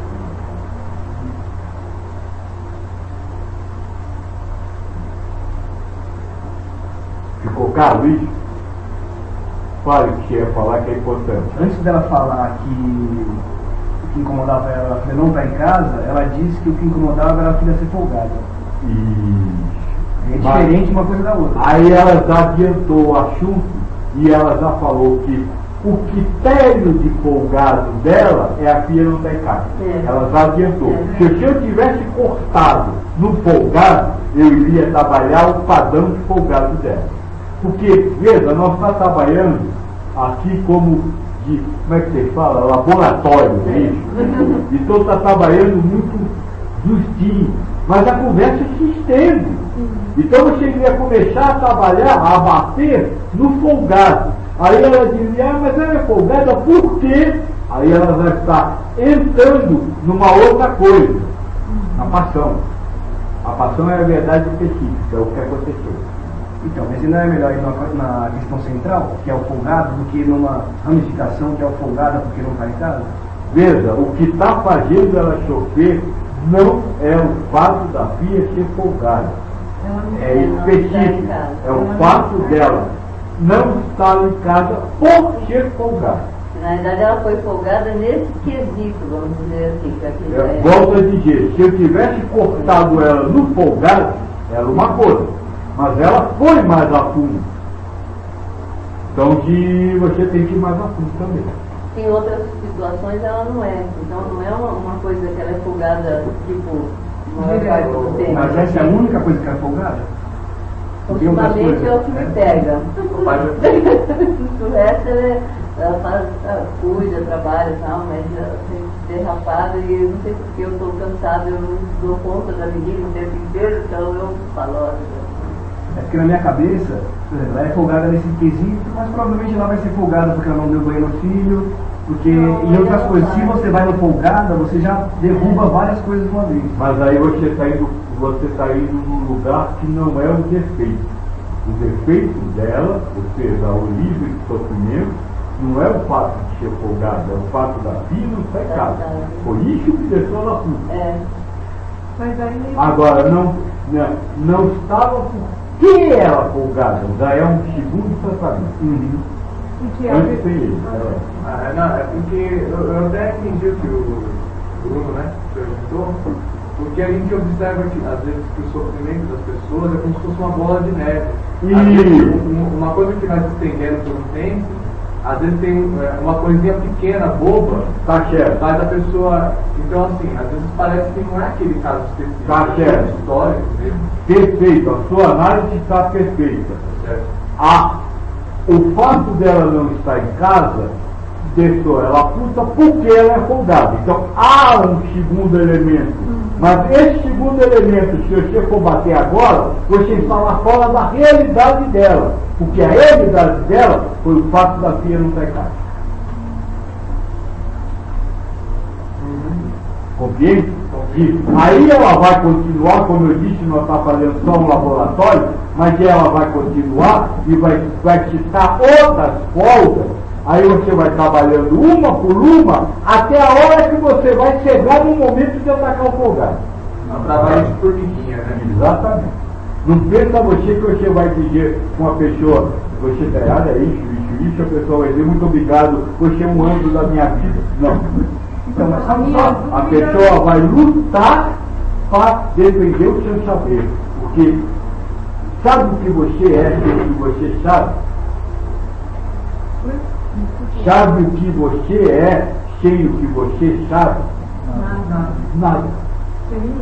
Ficou claro isso? Fale o que você ia falar que é importante. Antes dela falar que o que incomodava ela, a filha não estar em casa, ela disse que o que incomodava era a filha ser folgada. E... É diferente uma coisa da outra. Aí ela já adiantou o assunto e ela já falou que o critério de folgado dela é a filha não estar em casa. É. Ela já adiantou. É. Se, se eu tivesse cortado no folgado, eu iria trabalhar o padrão de folgado dela. Porque, veja, nós estamos trabalhando aqui como de, como é que você fala? Laboratório, é isso? Então está trabalhando muito justinho, mas a conversa se estende. Então eu cheguei a começar a trabalhar, a bater no folgado. Aí ela dizia, ah, mas ela é folgada por quê? Aí ela vai estar entrando numa outra coisa, a paixão. A paixão é a verdade específica, é o que aconteceu. Então, mas não é melhor ir na, na questão central, que é o folgado, do que numa ramificação, que é o folgada porque não está em casa? Veja, o que está fazendo ela chover não é o fato da filha ser folgada. É específico, é o fato dela não estar em casa por ser folgada. Na verdade, ela foi folgada nesse quesito, vamos dizer assim. Que aqui Eu é... volto a dizer, se eu tivesse cortado ela no folgado, era uma coisa, mas ela foi mais a fundo. Então, de, você tem que ir mais a fundo também. Em outras situações, ela não é. Então, não é uma, uma coisa que ela é folgada, tipo, maior parte do tempo. Mas essa é a única coisa que é folgada? Ultimamente é o que me pega. O resto ela, ela faz, ela cuida, trabalha e tal, mas ela tem derrapado e eu não sei porque eu estou cansada, eu não dou conta da menina o tempo inteiro, então eu falo, olha. É porque na minha cabeça, ela é folgada nesse quesito, mas provavelmente ela vai ser folgada porque ela não deu banho no filho, porque não, em outras coisas, se você vai no folgada, você já derruba várias coisas de uma vez. Mas aí você está indo, você tá indo num lugar que não é o defeito. O defeito dela, ou seja, a origem do sofrimento, não é o fato de ser folgada, é o fato da filha não estar em casa. Foi isso que deixou ela puta. É. Mas aí... Agora, não, não, não estava porque era folgada, já é um segundo tratamento. Uhum. Antes tem ele. Ah, não, é porque eu, eu até entendi o que o Bruno, né, perguntou, porque a gente observa que às vezes que o sofrimento das pessoas é como se fosse uma bola de neve. Às vezes, uma coisa que vai se estendendo por um tempo, às vezes tem uma coisinha pequena, boba, Tá certo. faz a pessoa. Então assim, às vezes parece que não é aquele caso específico, Tá é certo. histórico mesmo. Perfeito, a sua análise está perfeita. Certo. A, o fato dela não estar em casa deixou ela puta porque ela é folgada. Então há um segundo elemento. Mas esse segundo elemento, se você for bater agora, você está lá fora da realidade dela. Porque a realidade dela foi o fato da filha não estar em casa. Compreende? E aí ela vai continuar, como eu disse, nós estamos fazendo só um laboratório, mas ela vai continuar e vai, vai citar outras folgas. Aí você vai trabalhando uma por uma, até a hora que você vai chegar no momento de atacar o folgado. É um trabalho de formiguinha, né? Exatamente. Não pensa você que você vai dizer com uma pessoa, você está errado, é isso, isso, isso, a pessoa vai dizer, muito obrigado, você é um anjo da minha vida. Não. Então, mas sabe só, a pessoa vai lutar para defender o seu saber. Porque sabe o que você é, o que você sabe? Sabe o que você é, sem o que você sabe? Nada. Nada. Sim,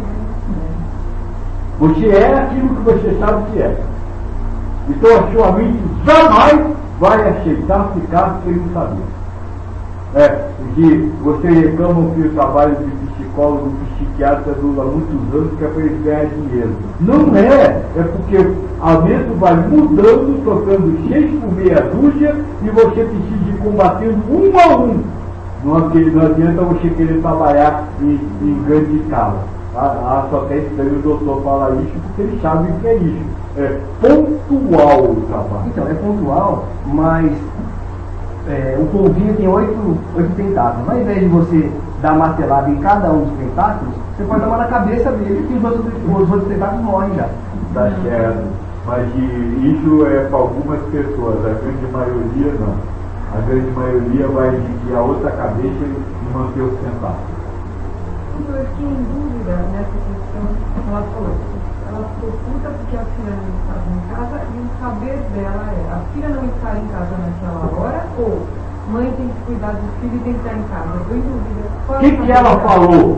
Você é aquilo que você sabe que é. Então a sua mente jamais vai aceitar ficar sem saber. É, que você reclama que o trabalho de psicólogo, psiquiatra dura muitos anos, que é para eles ganhar dinheiro. Não é, é porque a mente vai mudando, tocando seis por meia dúzia, e você precisa ir combatendo um a um. Não adianta você querer trabalhar em, em grande escala. Ah, só até estranho o doutor falar isso, porque ele sabe o que é isso. É pontual o trabalho. Então, é pontual, mas é, o polvinho tem oito, oito tentáculos. Ao invés de você dar martelada em cada um dos tentáculos, você pode dar uma na cabeça dele e os outros, os outros tentáculos morrem já. Tá certo. Mas isso é para algumas pessoas, a grande maioria não. A grande maioria vai dividir a outra cabeça e manter os tentáculos. eu fiquei em dúvida nessa questão que ela falou. Ela ficou puta porque a filha não estava em casa e o saber dela é: a filha não está em casa naquela hora, ou mãe tem que cuidar do filho e tem que estar em casa. Eu em dúvida. O que, que ela falou?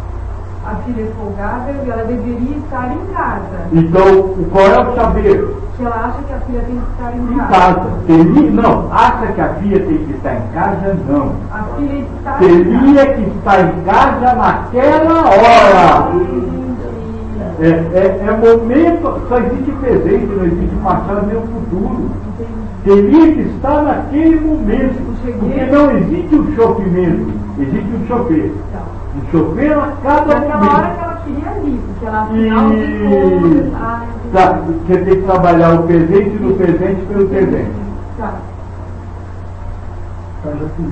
A filha é folgada e ela deveria estar em casa. Então, qual é o saber? que ela acha que a filha tem que estar em Em casa. casa. Teria, não, acha que a filha tem que estar em casa, não. A filha está Teria que estar em casa naquela hora. É, é, é momento, só existe presente, não existe passado nem o futuro. Teria que estar naquele momento, porque não existe um sofrimento, existe um chofer. Um chofer a cada naquela momento. hora que ela queria ali, porque ela afinal E ficou. Ah, tá, você tem que trabalhar o presente no presente pelo presente. tá. Tá, Joaquim.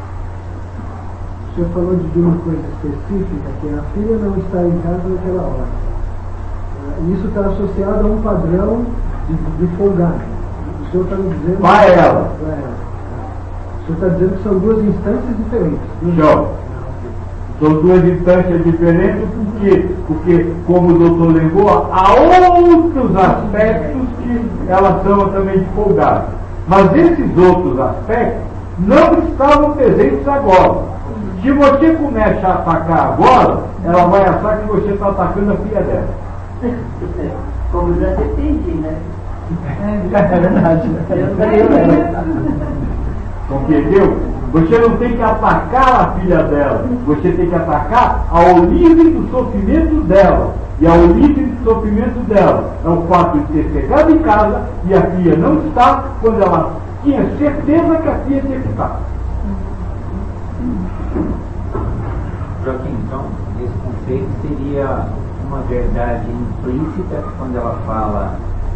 O senhor falou de uma coisa específica, que a filha não está em casa naquela hora. E isso está associado a um padrão de, de folgado. O senhor está me dizendo... Vai ela. Vai ela. O senhor está dizendo que são duas instâncias diferentes. Show. São duas instâncias diferentes, porque, porque como o doutor lembrou, há outros aspectos que elas são também folgadas. Mas esses outros aspectos não estavam presentes agora. Se você começa a atacar agora, ela vai achar que você está atacando a filha dela. Como já defendi, né? É verdade. Entendeu? Você não tem que atacar a filha dela, você tem que atacar a origem do sofrimento dela. E a origem do sofrimento dela é o fato de ter chegado em casa e a filha não está, quando ela tinha certeza que a filha tinha que estar. Joaquim, então, esse conceito seria uma verdade implícita, quando ela fala,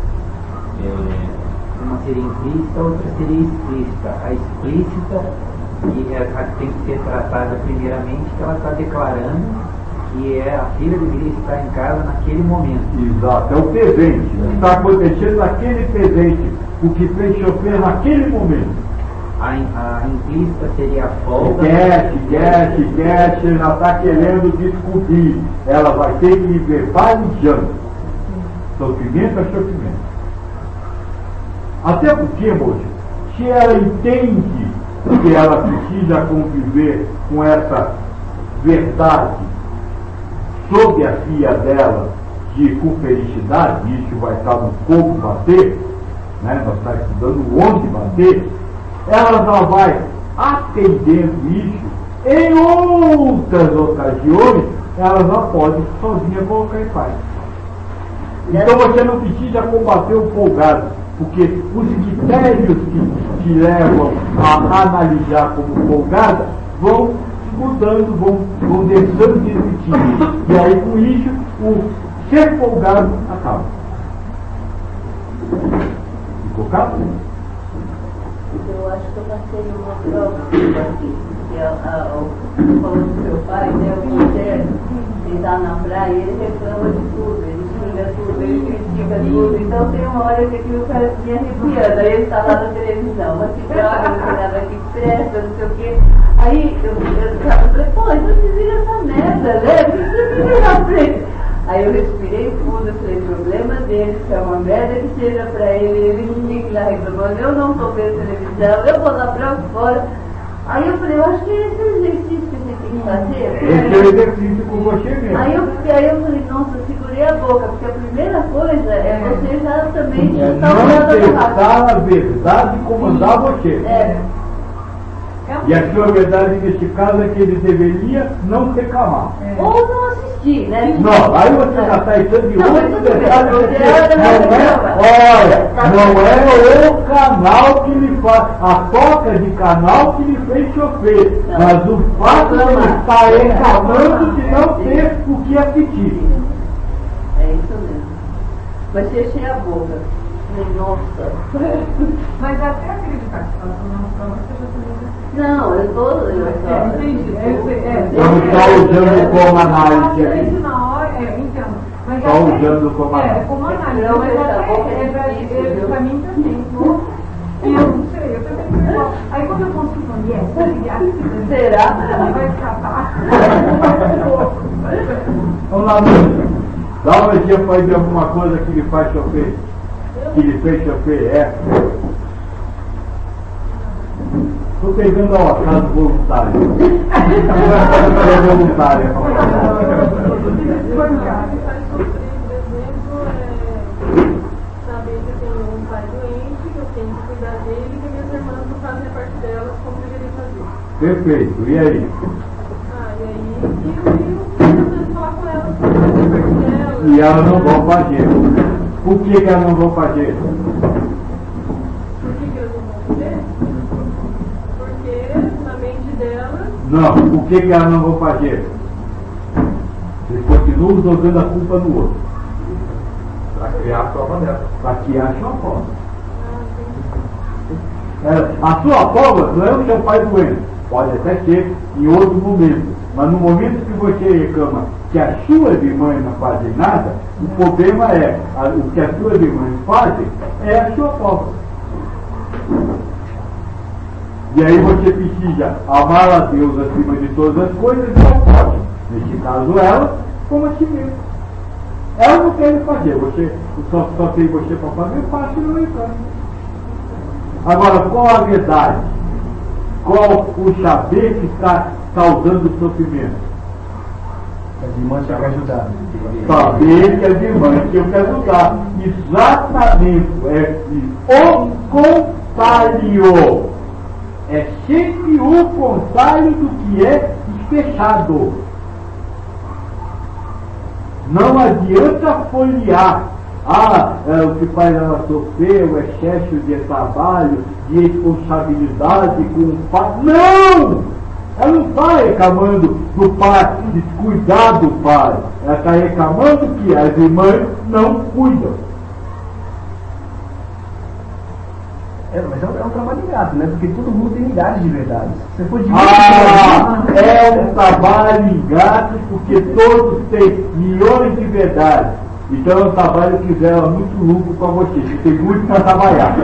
é, uma seria implícita, outra seria explícita. A explícita, que é a que tem que ser tratada primeiramente, que ela está declarando que é a filha deveria estar em casa naquele momento. Exato, é o presente. Está acontecendo naquele presente, o que fez chover naquele momento. A, a implícita seria a folga. Quer, quer, quer, ela está querendo descobrir. Ela vai ter que viver validando. Sofrimento é sofrimento. Até porque, moça, se ela entende que ela precisa conviver com essa verdade sobre a filha dela, que com felicidade, isso vai estar no corpo bater, né? Nós estamos estudando onde bater, ela já vai atendendo isso, em outras ocasiões, ela já pode sozinha colocar em paz. Então você não precisa combater o folgado, porque os critérios que te levam a analisar como folgada vão mudando, vão, vão deixando de existir. E aí com isso, o ser folgado acaba. Ficou claro? Eu acho que eu passei uma prova aqui, porque a, a, o, falou do seu pai, né, o Moisés, ele está na praia e ele reclama de tudo, ele xinga tudo, ele critica tudo, então tem uma hora que aquilo fica me arrepiando, aí ele está lá na televisão, mas que droga, não tem nada que presta, não sei o quê. Aí eu, eu, eu falei, pô, então desliga essa merda, né? Por que você fica na frente? Aí eu respirei fundo e falei, problema dele, se é uma merda que seja pra ele, ele não fica lá reclamando, eu não tô vendo televisão, eu vou lá pra fora. Aí eu falei, eu acho que esse é o exercício que você tem que fazer. Esse é o exercício com você mesmo. Aí eu, aí eu falei, nossa, eu segurei a boca, porque a primeira coisa é você já também É chutar o não lado da deixar garrafa. a verdade comandar você. É. E a sua verdade neste caso é que ele deveria não reclamar. Ou não assistir, né? Não, aí você já está entrando de Não, mas outro tudo bem, detalhe, você porque era da não é, reclama. olha, não é o canal que lhe faz, a toca de canal que lhe fez sofrer, Não. mas o fato de ele estar reclamando de não ter o que assistir. É isso mesmo. Mas fechei a boca. Falei, nossa. Mas até acreditar que ela não prova, você já também. Não, eu tô. Eu É, tô entendi. É, é, Vamos estar usando como análise Isso aqui. na hora, é, então. Mas Só até- usando como É, análise. como análise. Não, Mas essa até boca é é pra, difícil, é, viu? pra mim também. Pô. E eu não sei, eu também fui igual. Aí quando eu consigo falar, yes, Será? vai escapar. Vamos lá, Lúcia. Dá um exemplo aí de alguma coisa que lhe faz chover. Que lhe fez chover, é. Estou pegando ao acaso voluntário. É voluntário. Saber que tem Perfeito. E aí? Ah, e aí, e aí eu preciso falar com ela sobre a parte dela. E elas não vão fazer. Por que, que elas não vão fazer? Por que, que elas não vão fazer? Porque na mente delas. Não, por que, que elas não vão fazer? Eles continuam jogando a culpa no outro. Para criar a prova dela. Para criar a sua prova. É, a sua prova não é o seu pai doente. Pode até ser em outro momento. Mas no momento que você reclama que as suas irmãs não fazem nada, o problema é, a, o que as suas irmãs fazem é a sua prova. E aí você precisa amar a Deus acima de todas as coisas e não pode. Neste caso ela, como a si mesmo. Ela não quer fazer, você, só, só tem você para fazer, faça e não reclama. Agora, qual a verdade? Qual o saber que está causando sofrimento? As irmãs têm que ajudar. Saber que as irmãs têm que ajudar. Exatamente. É o contrário. É sempre o contrário do que é fechado. Não adianta folhear. Ah, é, o que faz ela sofrer, o excesso de trabalho, de responsabilidade com o pai. Não! Ela não está reclamando do pai, de cuidar do pai. Ela está reclamando que as irmãs não cuidam. É, mas é um, é um trabalho ingrato, né? Porque todo mundo tem milhares de verdades. Se for de Ah, é um trabalho ingrato porque todos têm milhões de verdades. Então é um trabalho que gera muito lucro para você. Você tem muito para trabalhar.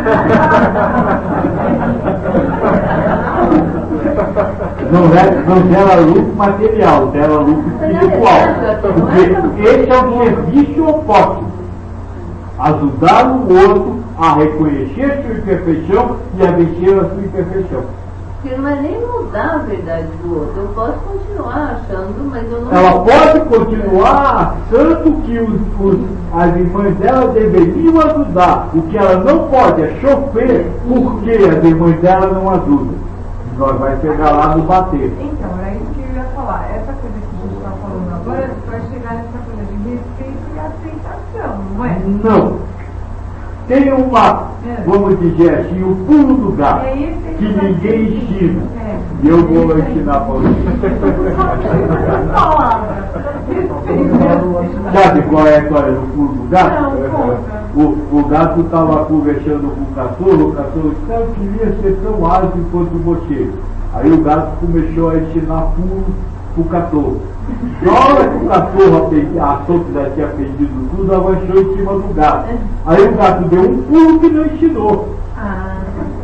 Não, é, não gera lucro material, gera lucro espiritual. Porque esse é um serviço oposto. Ajudar o outro a reconhecer sua imperfeição e a vencer a sua imperfeição. Porque não é nem mudar a verdade do outro. Eu posso continuar achando, mas eu não. Ela pode continuar achando que os, os, as irmãs dela deveriam ajudar. O que ela não pode é sofrer porque as irmãs dela não ajudam. Nós vai chegar lá no bater. Então, era isso que eu ia falar. Essa coisa que a gente está falando agora vai chegar nessa coisa de respeito e aceitação, não é? Não. Tem uma, É. vamos dizer assim, o pulo do gato, É esse que que ninguém vai- ensina. É. E eu vou ensinar para você. Palavra. Respeito. Sabe qual é a história do pulo do gato? Não, conta. O, o gato estava conversando com o cachorro, o cachorro disse, eu queria ser tão alto quanto você. Aí o gato começou a ensinar pulo para o cachorro. Na hora que o cachorro aprendi, achou que já tinha aprendido tudo, avançou em cima do gato. Aí o gato deu um pulo que não ensinou. Ah.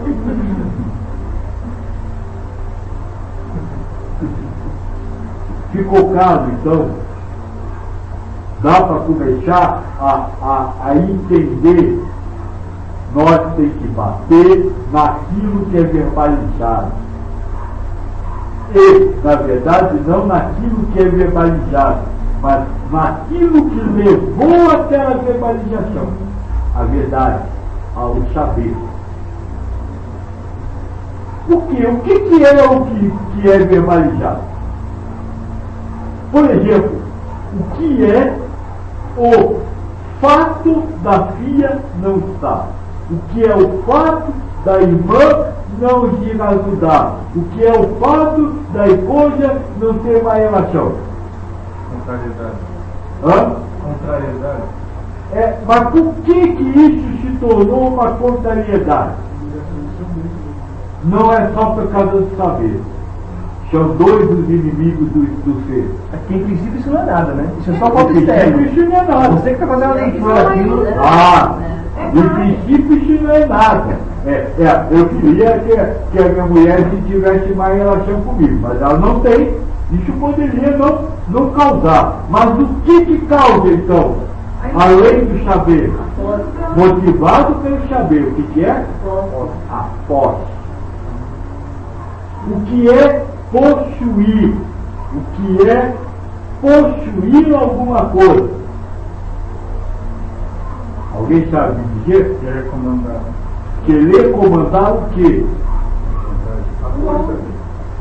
Ficou claro, então? Dá para começar a, a, a entender. Nós temos que bater naquilo que é verbalizado. E, na verdade, não naquilo que é verbalizado, mas naquilo que levou até a verbalização. A verdade, ao saber. Por quê? O que, que é o que, que é verbalizado? Por exemplo, o que é o fato da filha não estar? O que é o fato da irmã não ir ajudar? O que é o fato da esposa não ter uma relação? Contrariedade. Hã? Contrariedade. É, mas por que que isso se tornou uma contrariedade? Não é só por causa do saber. São dois os inimigos do, do ser. Aqui, em princípio, isso não é nada, né? Isso é só Em falta externa. princípio, isso não é nada. Você que está fazendo a leitura daquilo. Ah, em princípio isso não é nada. É, é, eu queria que, que a minha mulher se tivesse mais relação comigo, mas ela não tem. Isso poderia não, não causar. Mas o que que causa então? Além do saber, motivado pelo saber, o que, que é? A posse. O que é possuir? O que é possuir alguma coisa? Alguém sabe me dizer? Querer comandar. Querer comandar o quê? A força.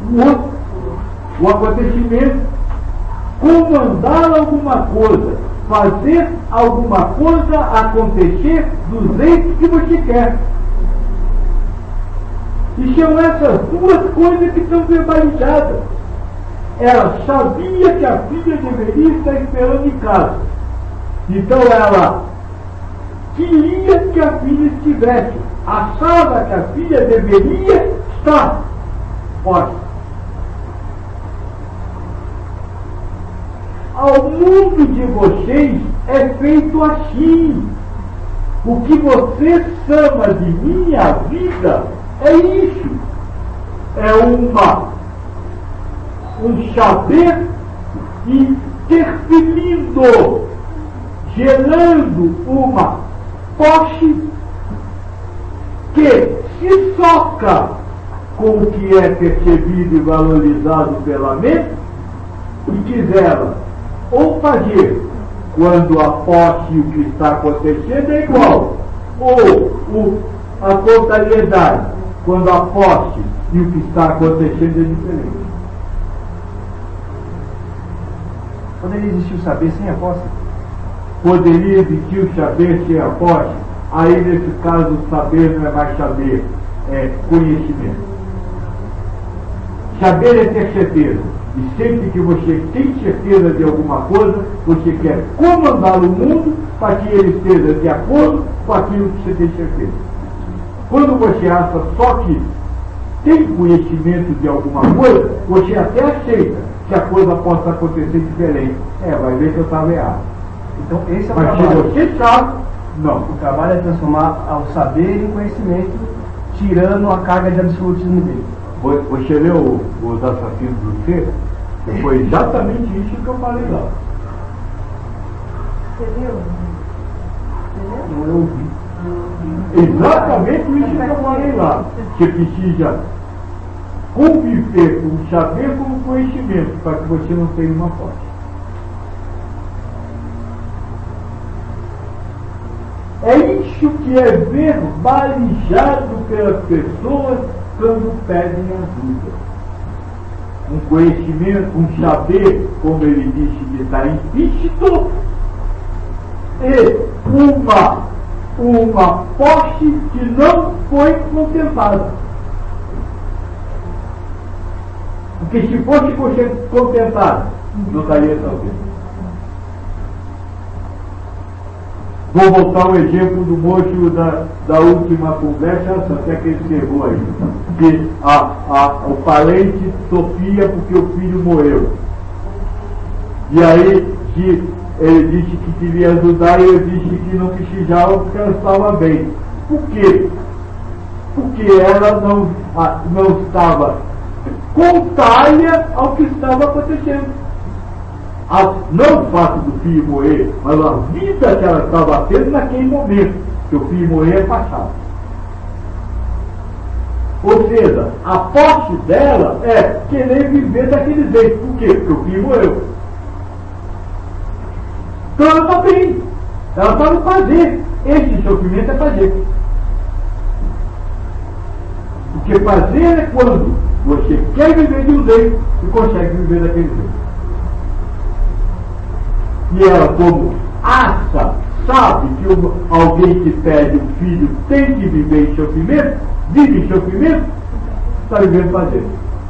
o, o acontecimento, comandar alguma coisa, fazer alguma coisa acontecer do jeito que você quer. E são essas duas coisas que são verbalizadas. Ela sabia que a filha deveria estar esperando em casa. Então ela queria que a filha estivesse. Achava que a filha deveria estar fora. Ao mundo de vocês é feito assim. O que você chama de minha vida é isso. É uma, um saber interferindo, gerando uma posse que se choca com o que é percebido e valorizado pela mente e quiser ou fazer quando a posse e o que está acontecendo é igual, ou o, a contrariedade quando a posse e o que está acontecendo é diferente. Poderia existir o saber sem a posse? Poderia existir o saber sem a posse? Aí nesse caso o saber não é mais saber, é conhecimento. Saber é ter certeza. E sempre que você tem certeza de alguma coisa, você quer comandar o mundo para que ele esteja de acordo com aquilo que você tem certeza. Quando você acha só que tem conhecimento de alguma coisa, você até aceita que a coisa possa acontecer diferente. É, vai ver que eu estava errado. Então esse é o Mas trabalho. se você sabe, não. O trabalho é transformar ao saber em conhecimento, tirando a carga de absolutismo dele. Você leu o, o Assassino do Ser? Foi exatamente isso que eu falei lá. Você viu? Não eu ouvi. Exatamente isso que eu falei lá. Você precisa conviver com o saber como conhecimento para que você não tenha uma posse. É isso que é verbalizado pelas pessoas quando pedem ajuda. Um conhecimento, um saber, como ele disse, que está implícito, e uma, uma posse que não foi contemplada. Porque se fosse contemplada, não estaria sabendo. Vou voltar ao exemplo do moço da, da última conversa, até que ele chegou aí. Que a, a, o parente sofria porque o filho morreu. E aí que ele disse que queria ajudar e eu disse que não precisava porque ela estava bem. Por quê? Porque ela não, não estava contrária ao que estava acontecendo. A, não o fato do filho morrer, mas a vida que ela estava tendo naquele momento, que o filho morrer é passado. Ou seja, a posse dela é querer viver daquele jeito. Por quê? Porque o filho morreu. Então ela está bem. Ela está no prazer. Esse sofrimento é prazer. Porque prazer é quando você quer viver de um jeito e consegue viver daquele jeito. E ela, como acha, sabe que uma, alguém que pede um filho tem que viver em sofrimento, vive em sofrimento, está vivendo prazer.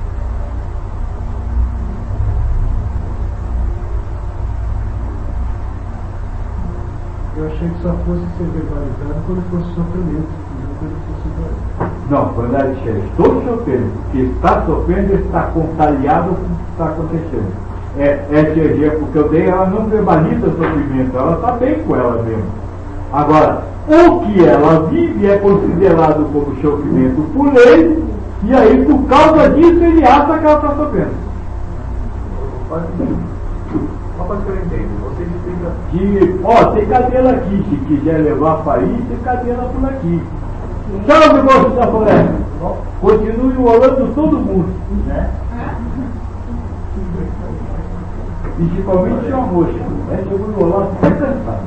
Eu achei que só fosse ser verbalizado quando fosse sofrimento, não quando fosse dor. Não, quando ela disser, estou sofrendo, porque está sofrendo, está contrariado com o que está acontecendo. É, esse exemplo que eu dei, ela não verbaliza sofrimento, ela está bem com ela mesmo. Agora, o que ela vive é considerado como sofrimento por ele, e aí por causa disso ele acha que ela está sofrendo. Uma coisa que eu entendo, você explica. Que, ó, tem cadeira aqui, se quiser levar para aí, tem cadeira por aqui. Salve, moço da floresta! Continue enrolando todo mundo, né? Principalmente uma moça. Essa eu vou enrolar sem cansar.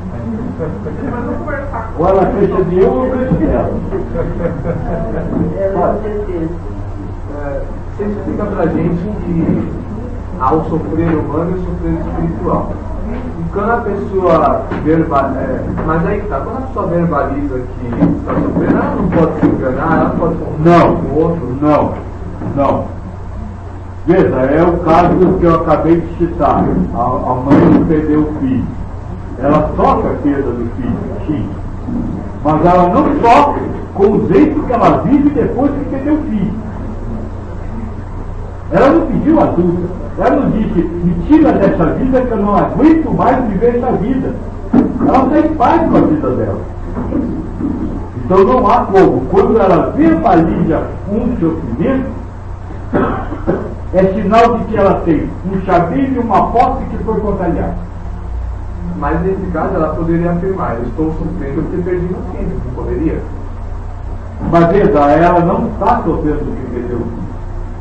Ou ela fecha de eu ou eu fecho dela. É, com certeza. você explica pra gente que há o sofrer humano e o sofrer espiritual. E quando a pessoa verbaliza, é, mas aí tá, quando a pessoa verbaliza que está sofrendo, ela não pode se enganar, ela pode confundir Não, com o outro. não, não. Veja, é o caso que eu acabei de citar. A, a mãe que perdeu o filho. Ela sofre a perda do filho, sim. Mas ela não sofre com o jeito que ela vive depois que perdeu o filho. Ela não pediu ajuda. Ela não disse, me tira dessa vida que eu não aguento mais viver essa vida. Ela está em paz com a vida dela. Então não há como. Quando ela verbaliza um sofrimento, é sinal de que ela tem um chaveiro e uma posse que foi contagiada. Mas nesse caso ela poderia afirmar, eu estou sofrendo porque perdi meu filho, não poderia? Mas veja, ela não está sofrendo porque perdeu o filho.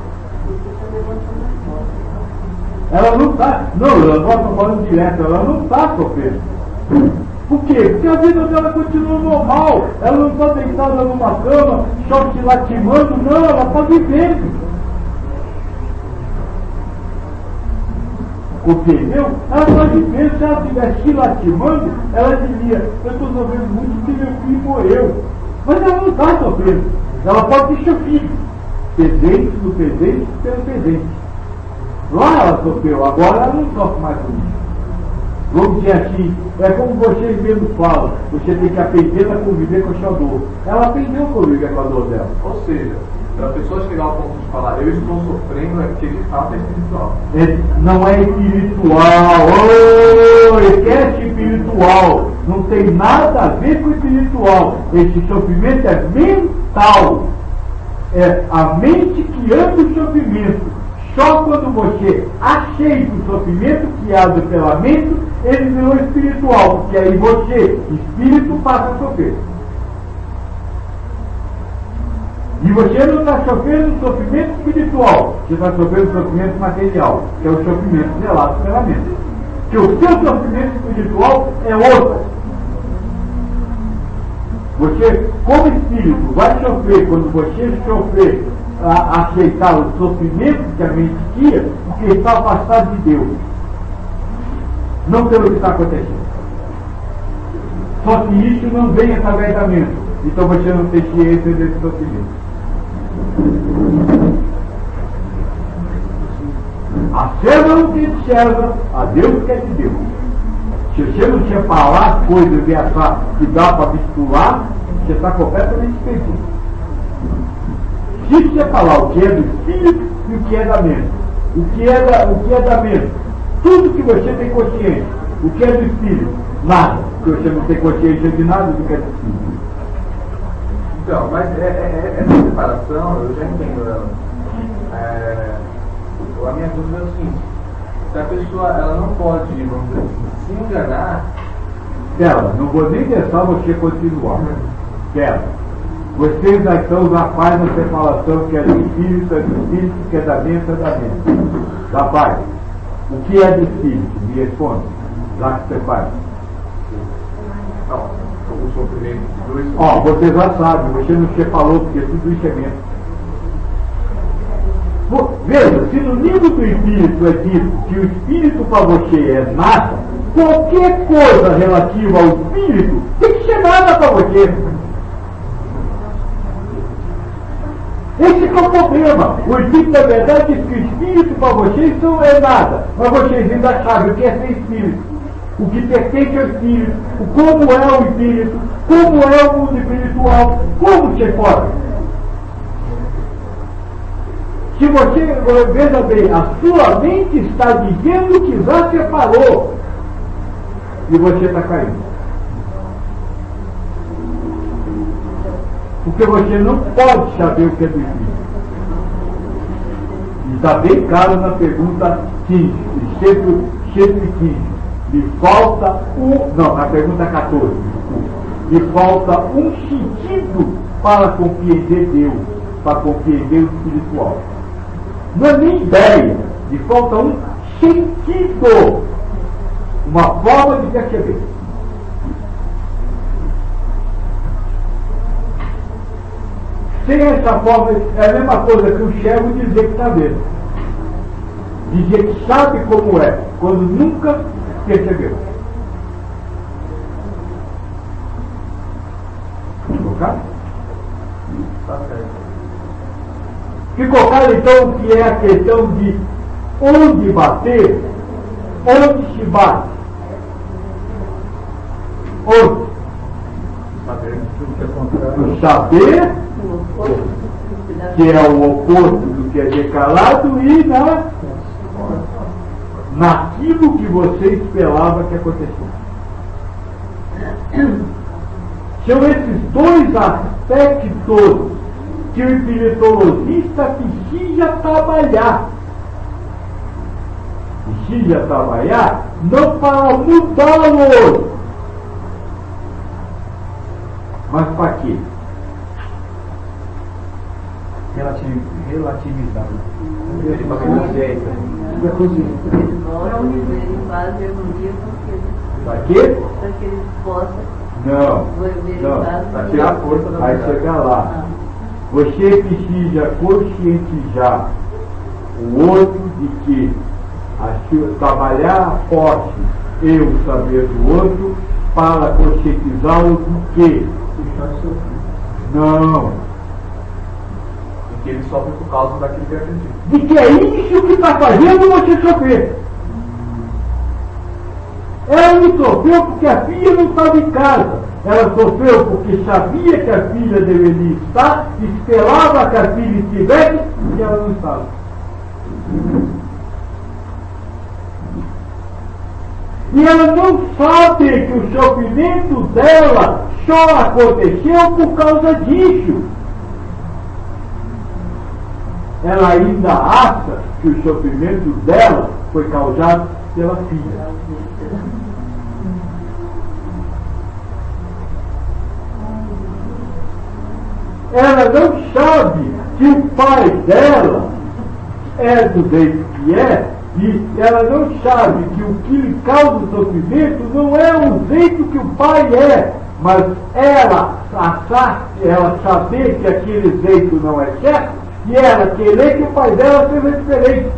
Ela não está, não, eu não estou falando direto, ela não está sofrendo. Por quê? Porque a vida dela continua normal. Ela não está deitada numa cama, só se latimando, não, ela está vivendo. Compreendeu? Ela está vivendo, se ela estivesse se latimando, ela diria, eu estou sofrendo muito porque meu filho morreu. Mas ela não está sofrendo. Ela pode ter seu filho. Presente no presente pelo presente. Lá ela sofreu, agora ela não sofre mais com isso. Vamos dizer assim, é como vocês mesmos falam, você tem que aprender a conviver com a sua dor. Ela aprendeu a conviver com a dor dela. Ou seja, para a pessoa chegar ao ponto de falar, eu estou sofrendo, é porque de fato é espiritual. É, não é espiritual, oh, esquece espiritual, não tem nada a ver com espiritual. Esse sofrimento é mental, é a mente que ama o sofrimento. Só quando você aceita o sofrimento criado pela mente, ele virou espiritual, porque aí você, espírito, passa a sofrer. E você não está sofrendo um sofrimento espiritual, você está sofrendo um sofrimento material, que é o sofrimento zelado pela mente. Que o seu sofrimento espiritual é outro. Você, como espírito, vai sofrer quando você sofrer, a aceitar o sofrimento que a mente cria, porque está afastado de Deus, não pelo que está acontecendo. Só que isso não vem através da mente, então você não tem ciência desse sofrimento. A serva não tem de serva, a Deus que é de Deus. Se você não separar as coisas e achar que dá para misturar, você está completamente perdido. Se você falar o que é do espírito e o que é da mente, o que é da, o que é da mente, tudo que você tem consciência, o que é do espírito, nada, porque você não tem consciência de nada do que é do espírito. Então, mas é, é, é, essa separação, eu já entendo ela. É, a minha dúvida é o seguinte, se a pessoa ela não pode, vamos dizer assim, se enganar. Pera, não vou nem deixar você continuar. Pera. Vocês já estão na paz da separação que é do espírito, é do espírito, que é da mente, é da mente. Da paz. O que é do espírito? Me responde. Já que você faz. Não, o sofrimento dos dois. Ó, você já sabe, você não se falou, porque tudo isso é mente. Veja, se no livro do espírito é dito que o espírito para você é nada, qualquer coisa relativa ao espírito tem que ser nada para você. Esse é o problema. O espírito, na verdade, diz que o espírito para vocês não é nada, mas vocês ainda sabem o que é ser espírito, o que pertence ao espírito, o como é o espírito, como é o mundo espiritual, como ser fora. Se você, veja bem, a sua mente está dizendo que já separou e você está caindo. Porque você não pode saber o que é do espírito. E está bem claro na pergunta quinze, cento e quinze. Lhe falta um. Não, na pergunta catorze, desculpa. Lhe falta um sentido para compreender Deus, para compreender o espiritual. Não é nem ideia, lhe falta um sentido, uma forma de perceber. sem essa forma, é a mesma coisa que o cego dizer que está vendo. Dizer que sabe como é, quando nunca percebeu. Ficou claro? Tá certo. Ficou claro então que é a questão de onde bater, onde se bate. Onde? Saber. O saber, que é o oposto do que é declarado, e na, naquilo que você esperava que acontecesse. São esses dois aspectos que o espiritologista precisa trabalhar. Precisa trabalhar não para mudá-lo, mas para quê? Relativi- Relativizar. Ele faz consciência. Da consciência. Eles voltam, eles fazem harmonia com Para quê? para que eles possam Não, verificar não. Para tirar a força da Vai verdade. chegar lá. Você precisa conscientizar o outro de que a sua- trabalhar a forte e o saber do outro para conscientizá-lo do quê? Não. Em que ele sofre por causa daquilo que acredita. De que é isso que está fazendo você sofrer. Ela não sofreu porque a filha não estava em casa. Ela sofreu porque sabia que a filha deveria estar, esperava que a filha estivesse e ela não estava. E ela não sabe que o sofrimento dela só aconteceu por causa disso. Ela ainda acha que o sofrimento dela foi causado pela filha. Ela não sabe que o pai dela é do jeito que é, e ela não sabe que o que lhe causa o sofrimento não é o jeito que o pai é, mas ela achar, ela saber que aquele jeito não é certo, e ela querer que o pai dela seja diferente.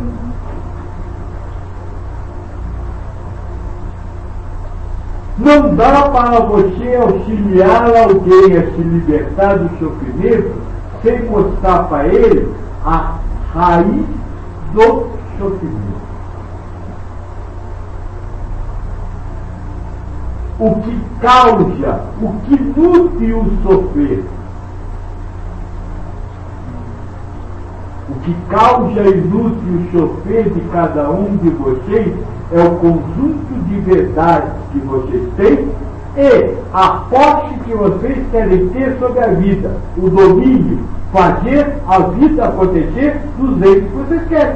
Não dá para você auxiliar alguém a se libertar do sofrimento sem mostrar para ele a raiz do sofrimento. O que causa, o que nutre o sofrer. O que causa e nutre o sofrer de cada um de vocês é o conjunto de verdades que vocês têm e a posse que vocês querem ter sobre a vida, o domínio, fazer a vida acontecer do jeito que vocês querem.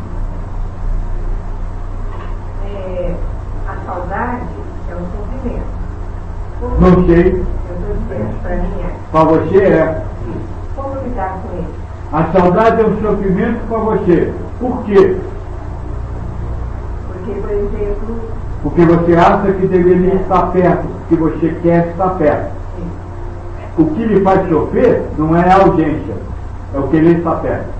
É, a saudade é um sofrimento. Como Não sei, eu estou dizendo, para mim é. para você é. Como lidar com ele? A saudade é um sofrimento para você. Por quê? Porque, por exemplo, Porque você acha que deveria estar perto, que você quer estar perto. O que lhe faz sofrer não é a ausência, é o querer estar perto.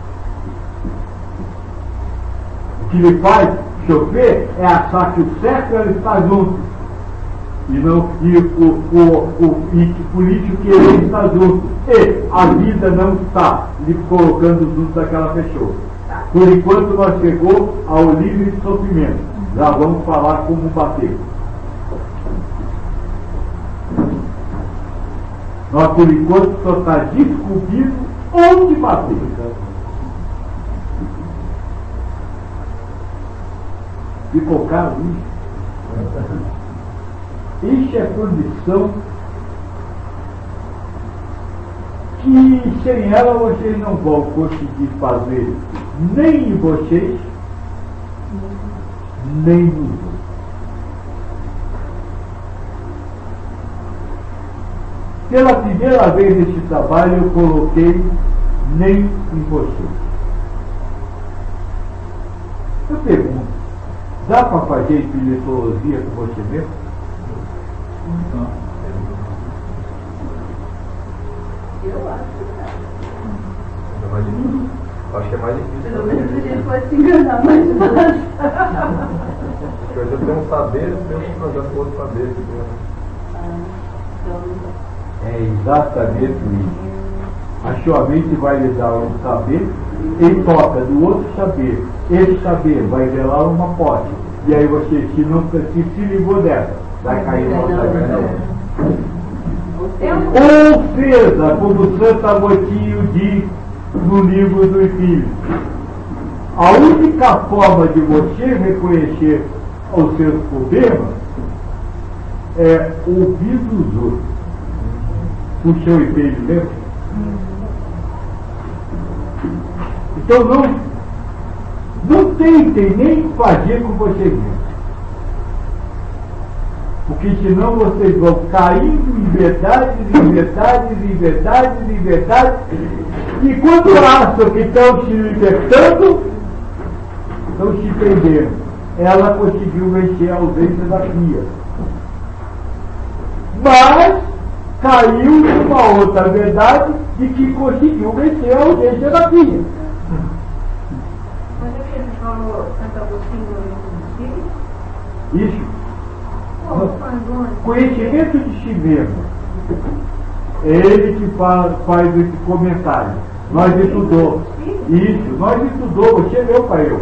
O que lhe faz sofrer é achar que o certo é estar junto. E, não, e, o, o, o, e que por isso querer estar junto. E a vida não está lhe colocando junto daquela pessoa. Por enquanto nós chegou ao livre de sofrimento. Já vamos falar como bater. Nós por enquanto só está descobrindo onde bater. Ficou claro isso? Isso é condição que sem ela vocês não vão conseguir fazer nem em vocês, nem nos outros. Pela primeira vez nesse trabalho eu coloquei nem em vocês. Eu pergunto, dá para fazer espiritologia com você mesmo? Eu acho que Acho que é mais difícil. Pelo menos a gente pode se enganar mais fácil. Porque eu já tenho um saber, eu tenho um projeto com outro saber. É exatamente isso. A sua mente vai lhe dar um saber em troca do outro saber. Esse saber vai revelar uma porta. E aí você, se não se, se ligou dessa, vai cair na outra verdade. Ou seja, como Santo Agostinho diz no livro do Espírito, a única forma de você reconhecer os seus problemas é ouvir dos outros. Puxou o espelho, lembra? Então não, não tentem nem fazer com vocês mesmos. Porque senão vocês vão caindo em verdades, em verdades, em verdades, em verdades. E quando acham que estão se libertando, estão se perdendo. Ela conseguiu vencer a ausência da pia. Mas caiu numa outra verdade de que conseguiu vencer a ausência da pia. Mas é que ele falou Santo Agostinho no livro do Espírito? Isso. Pô, Pangone. Conhecimento de si mesmo. É ele que faz, faz esse comentário. Nós estudou. Isso, nós estudou, você leu para eu.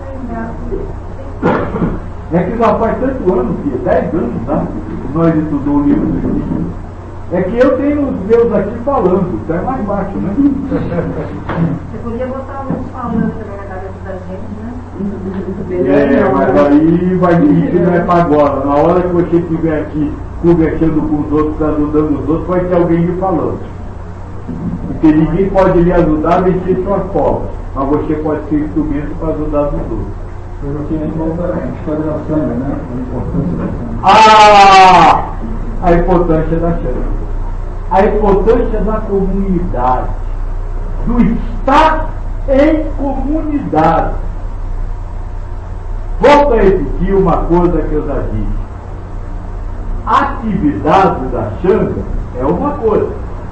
É que já faz tanto ano, filho, dez anos, tá? Nós estudou o livro do Espírito. É que eu tenho os meus aqui falando, então é mais baixo, né? Você podia botar uns falando também na cabeça da gente, né? É, mas aí vai vir que não é para agora. Na hora que você estiver aqui conversando com os outros, ajudando os outros, vai ter alguém lhe falando. Porque ninguém pode lhe ajudar a vencer suas provas, mas você pode ser instrumento para ajudar os outros. Eu aqui nem volta a história da Sandra, né? A importância da Sandra. Ah! A importância da chama. A importância da comunidade. Do estar em comunidade. Volto a repetir uma coisa que eu já disse. A atividade da Xanga é uma coisa.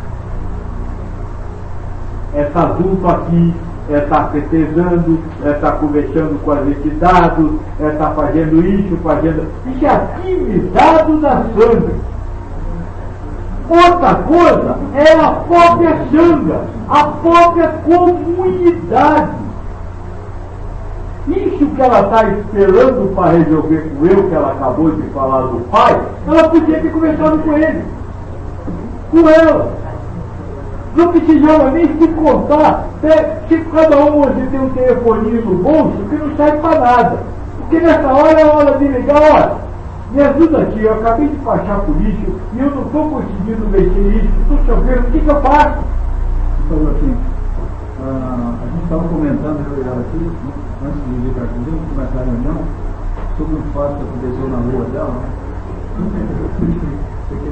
É estar junto aqui, é estar festejando, é estar conversando com as entidades, é estar fazendo isso, fazendo... Isso é atividade da Xanga. Outra coisa é a própria Xanga, a própria comunidade. Isso que ela está esperando para resolver com eu, que ela acabou de falar do pai, ela podia ter conversado com ele. Com ela. Não precisava nem se contar. Se cada um hoje tem um telefoninho no bolso, que não serve para nada. Porque nessa hora é a hora de ligar, olha. Me ajuda aqui, eu acabei de baixar por isso e eu não estou conseguindo vencer isso, estou chovendo, o que, que eu faço? Então, assim, uh, a gente estava comentando, eu e ela aqui, antes de vir para aqui, antes de começar a reunião, sobre um fato que aconteceu na rua dela, né? Isso aqui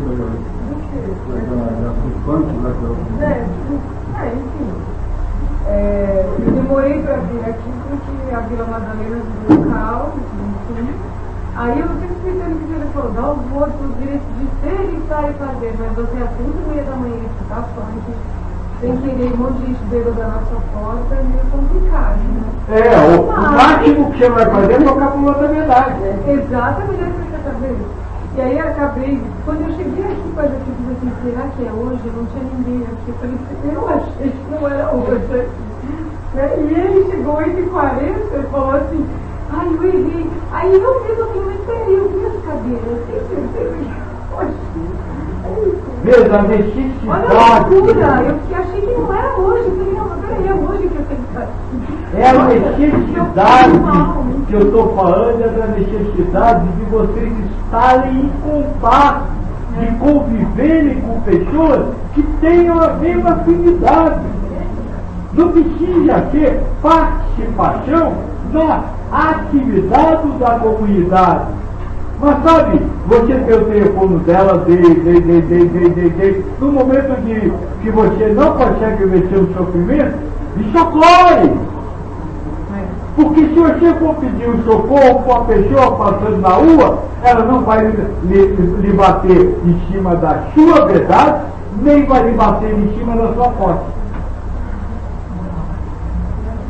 do punk lá que eu... É, é, enfim. É, eu demorei para vir aqui porque a Vila Madalena é um local, enfim. Aí eu sempre pensando que ele falou, dá os votos, os direitos de ser, estar e fazer, mas você às cinco e meia da manhã escutar funk, sem querer um monte de gente bêbada na sua porta, é meio complicado, né? É, o, mas, o máximo que você vai fazer é tocar por outra verdade. Exatamente, é que você tá vendo. E aí eu acabei, quando eu cheguei aqui, quase aqui, eu assim, será que é hoje? Não tinha ninguém aqui. Eu falei, eu achei que não era hoje. E ele chegou oito e quarenta e falou assim, ai, eu errei. Aí eu fiz assim, mas peraí, eu vi essa cadeira, eu tenho certeza que hoje. Veja a necessidade. Olha a loucura, eu fiquei, achei que não era hoje. Eu falei, não, mas peraí, é hoje que eu tenho que estar aqui. É a necessidade que eu estou falando, é da necessidade de vocês estarem em contato, de conviverem com pessoas que tenham a mesma afinidade. Não precisa ter participação na atividade da comunidade. Mas sabe, você tem o telefone dela, de, de, de, de, de, de, de, no momento de que você não consegue vencer o sofrimento, me socorre! Porque se você for pedir um socorro para uma pessoa passando na rua, ela não vai lhe, lhe, lhe bater em cima da sua verdade, nem vai lhe bater em cima da sua porta.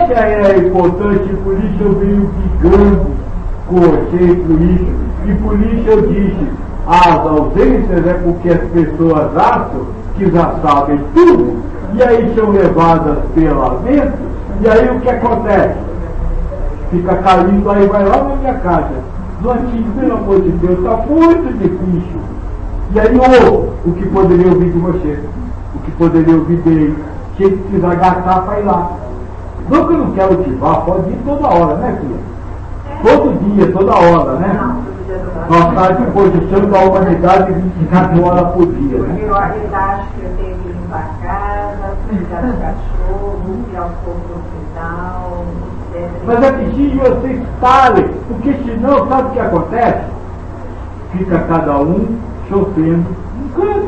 que é importante, por isso eu venho brigando com você, por isso, e por isso eu disse, as ausências é porque as pessoas acham que já sabem tudo, e aí são levadas pela mente, e aí o que acontece? Fica caindo, aí vai lá na minha casa. Notinho, pelo amor de Deus, está muito difícil. E aí ou o que poderia ouvir de você, o que poderia ouvir dele, que ele precisa gastar para ir lá. Não que eu não quero te vá, pode ir toda hora, né, filha? Todo dia, toda hora, né? Nós estamos à disposição da humanidade vinte e quatro horas por dia. Né? Eu ainda acho que eu tenho que limpar a casa, cuidar do cachorro, tirar o corpo do hospital, etcétera. Mas é preciso vocês estarem, porque senão, sabe o que acontece? Fica cada um sofrendo um canto.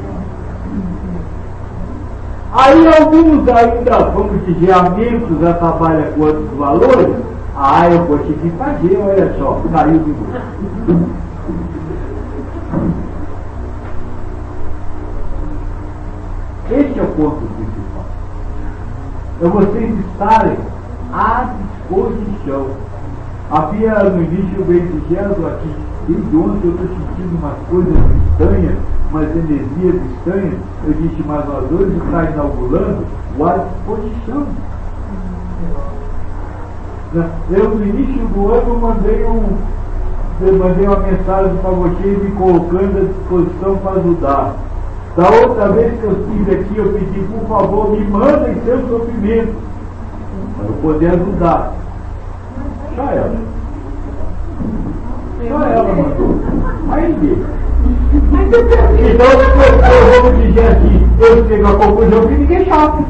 Aí alguns ainda, vamos dizer, amigos já trabalham com outros valores. Ah, eu vou ter que fazer, olha só, caiu de novo. Esse é o ponto principal. É vocês estarem à disposição. Havia no início veio dizendo aqui, desde ontem eu estou sentindo umas coisas estranhas, umas energias estranhas. Eu disse, mas nós dois estamos inaugurando o à disposição. Eu, no início do ano, mandei, um, eu mandei uma mensagem para vocês me colocando à disposição para ajudar. Da outra vez que eu estive aqui, eu pedi, por favor, me mandem seu sofrimento, para eu poder ajudar. Só ela. Só ela mandou. Aí deu. Então, eu vou dizer assim, eu chego à conclusão que ninguém sabe.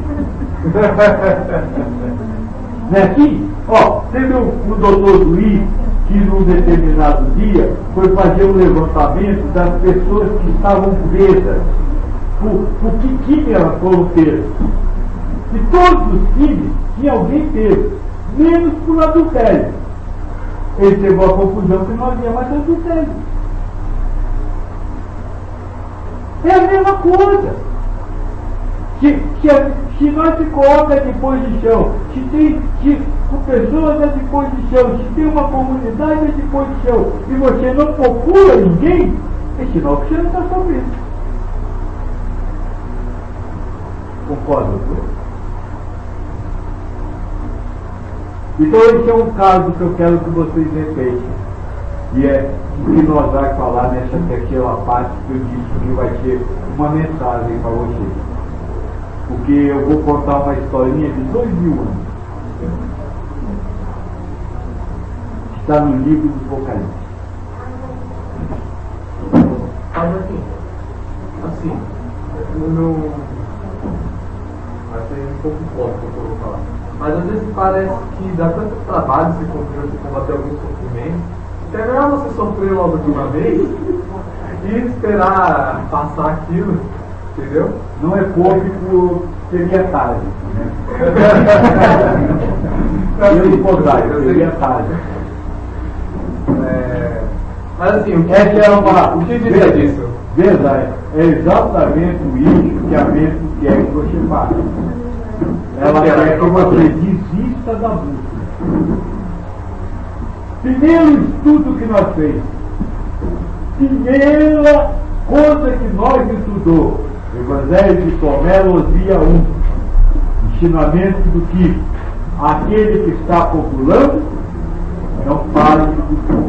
Não é assim? Ó, teve o, o doutor Luiz que num determinado dia foi fazer um levantamento das pessoas que estavam presas, por, por que time elas foram presas. E todos os times tinha alguém preso, menos por adultério. Ele chegou à conclusão que não havia mais adultério. É a mesma coisa. Se, se, se nós se coloca à disposição, se tem se, pessoas à disposição, se tem uma comunidade à disposição e você não procura ninguém, é sinal que você não está sabendo. Concorda? Então esse é um caso que eu quero que vocês repetem. E é o que nós vamos falar nessa terceira parte que eu disse que vai ser uma mensagem para vocês. Porque eu vou contar uma historinha de dois mil anos. Está no livro do Apocalipse. Mas assim, assim, no meu. Achei um pouco forte o que eu vou falar. Mas às vezes parece que dá tanto trabalho se combater algum sofrimento, que é melhor você sofrer logo de uma vez e esperar passar aquilo, entendeu? Não é cômico, seria tarde. Né? Eu não contrário, seria tarde. É, mas assim, o que, Essa é uma, o que dizer disso? Verdade, é exatamente isso que a mente quer que você faça. Ela quer que você desista da busca. Primeiro estudo que nós fez, primeira coisa que nós estudou, Evangelho de Tomé, Losia um, ensinamento do que aquele que está populando não pare de buscar.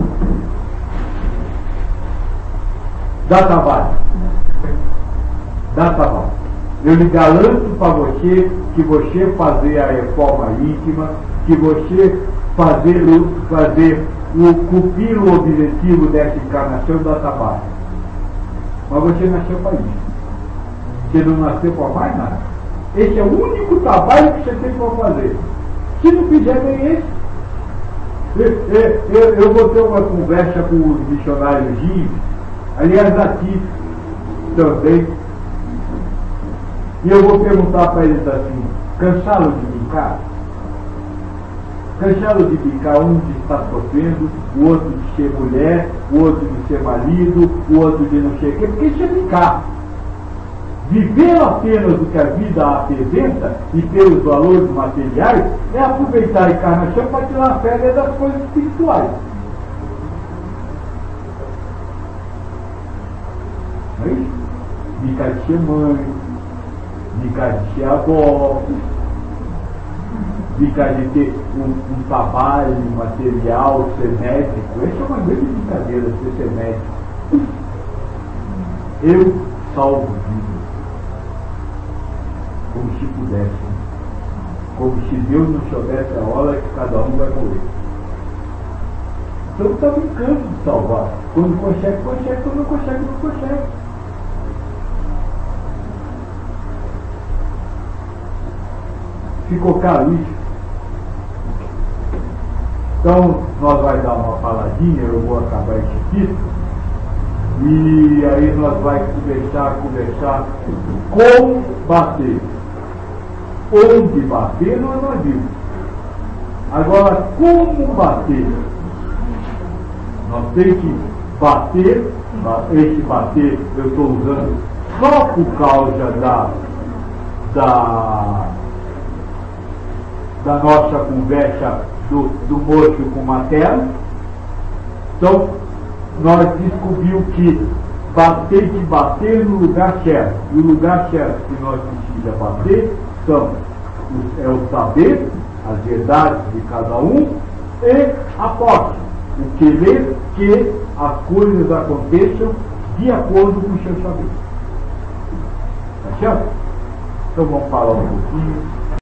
Dá trabalho. Dá trabalho. Eu lhe garanto para você que você fazer a reforma íntima, que você fazer, fazer o, cumprir o objetivo dessa encarnação dá trabalho. Mas você nasceu para isso. Você não nasceu para mais nada. Esse é o único trabalho que você tem para fazer. Se não fizer bem esse, eu, eu, eu vou ter uma conversa com os missionários índios, aliás, aqui também. E eu vou perguntar para eles assim, cansaram de brincar? Cansaram de brincar, um de estar sofrendo, o outro de ser mulher, o outro de ser marido, o outro de não sei o quê, porque isso é brincar. Viver apenas o que a vida apresenta e pelos valores materiais é aproveitar a encarnação para tirar a férias das coisas espirituais. Não é isso? Ficar de ser mãe, ficar de ser avó, ficar de ter um, um trabalho material, ser médico. Essa é uma grande brincadeira, ser, ser médico. Eu salvo vidas, como se pudesse, como se Deus não soubesse a hora que cada um vai morrer. Então está brincando de salvar. Quando consegue, consegue, quando não consegue, não consegue. Ficou claro isso? Então, nós vamos dar uma faladinha, eu vou acabar esse título, e aí nós vamos conversar, conversar como bater. Onde bater, nós não vimos. Agora, como bater? Nós temos que bater, esse bater eu estou usando só por causa da, da, da nossa conversa do, do moço com materno. Então, nós descobrimos que bater de bater no lugar certo. E o lugar certo que nós precisamos bater são, é o saber, as verdades de cada um e a posse. O querer que as coisas aconteçam de acordo com o seu saber. Tá certo? Então vamos falar um pouquinho.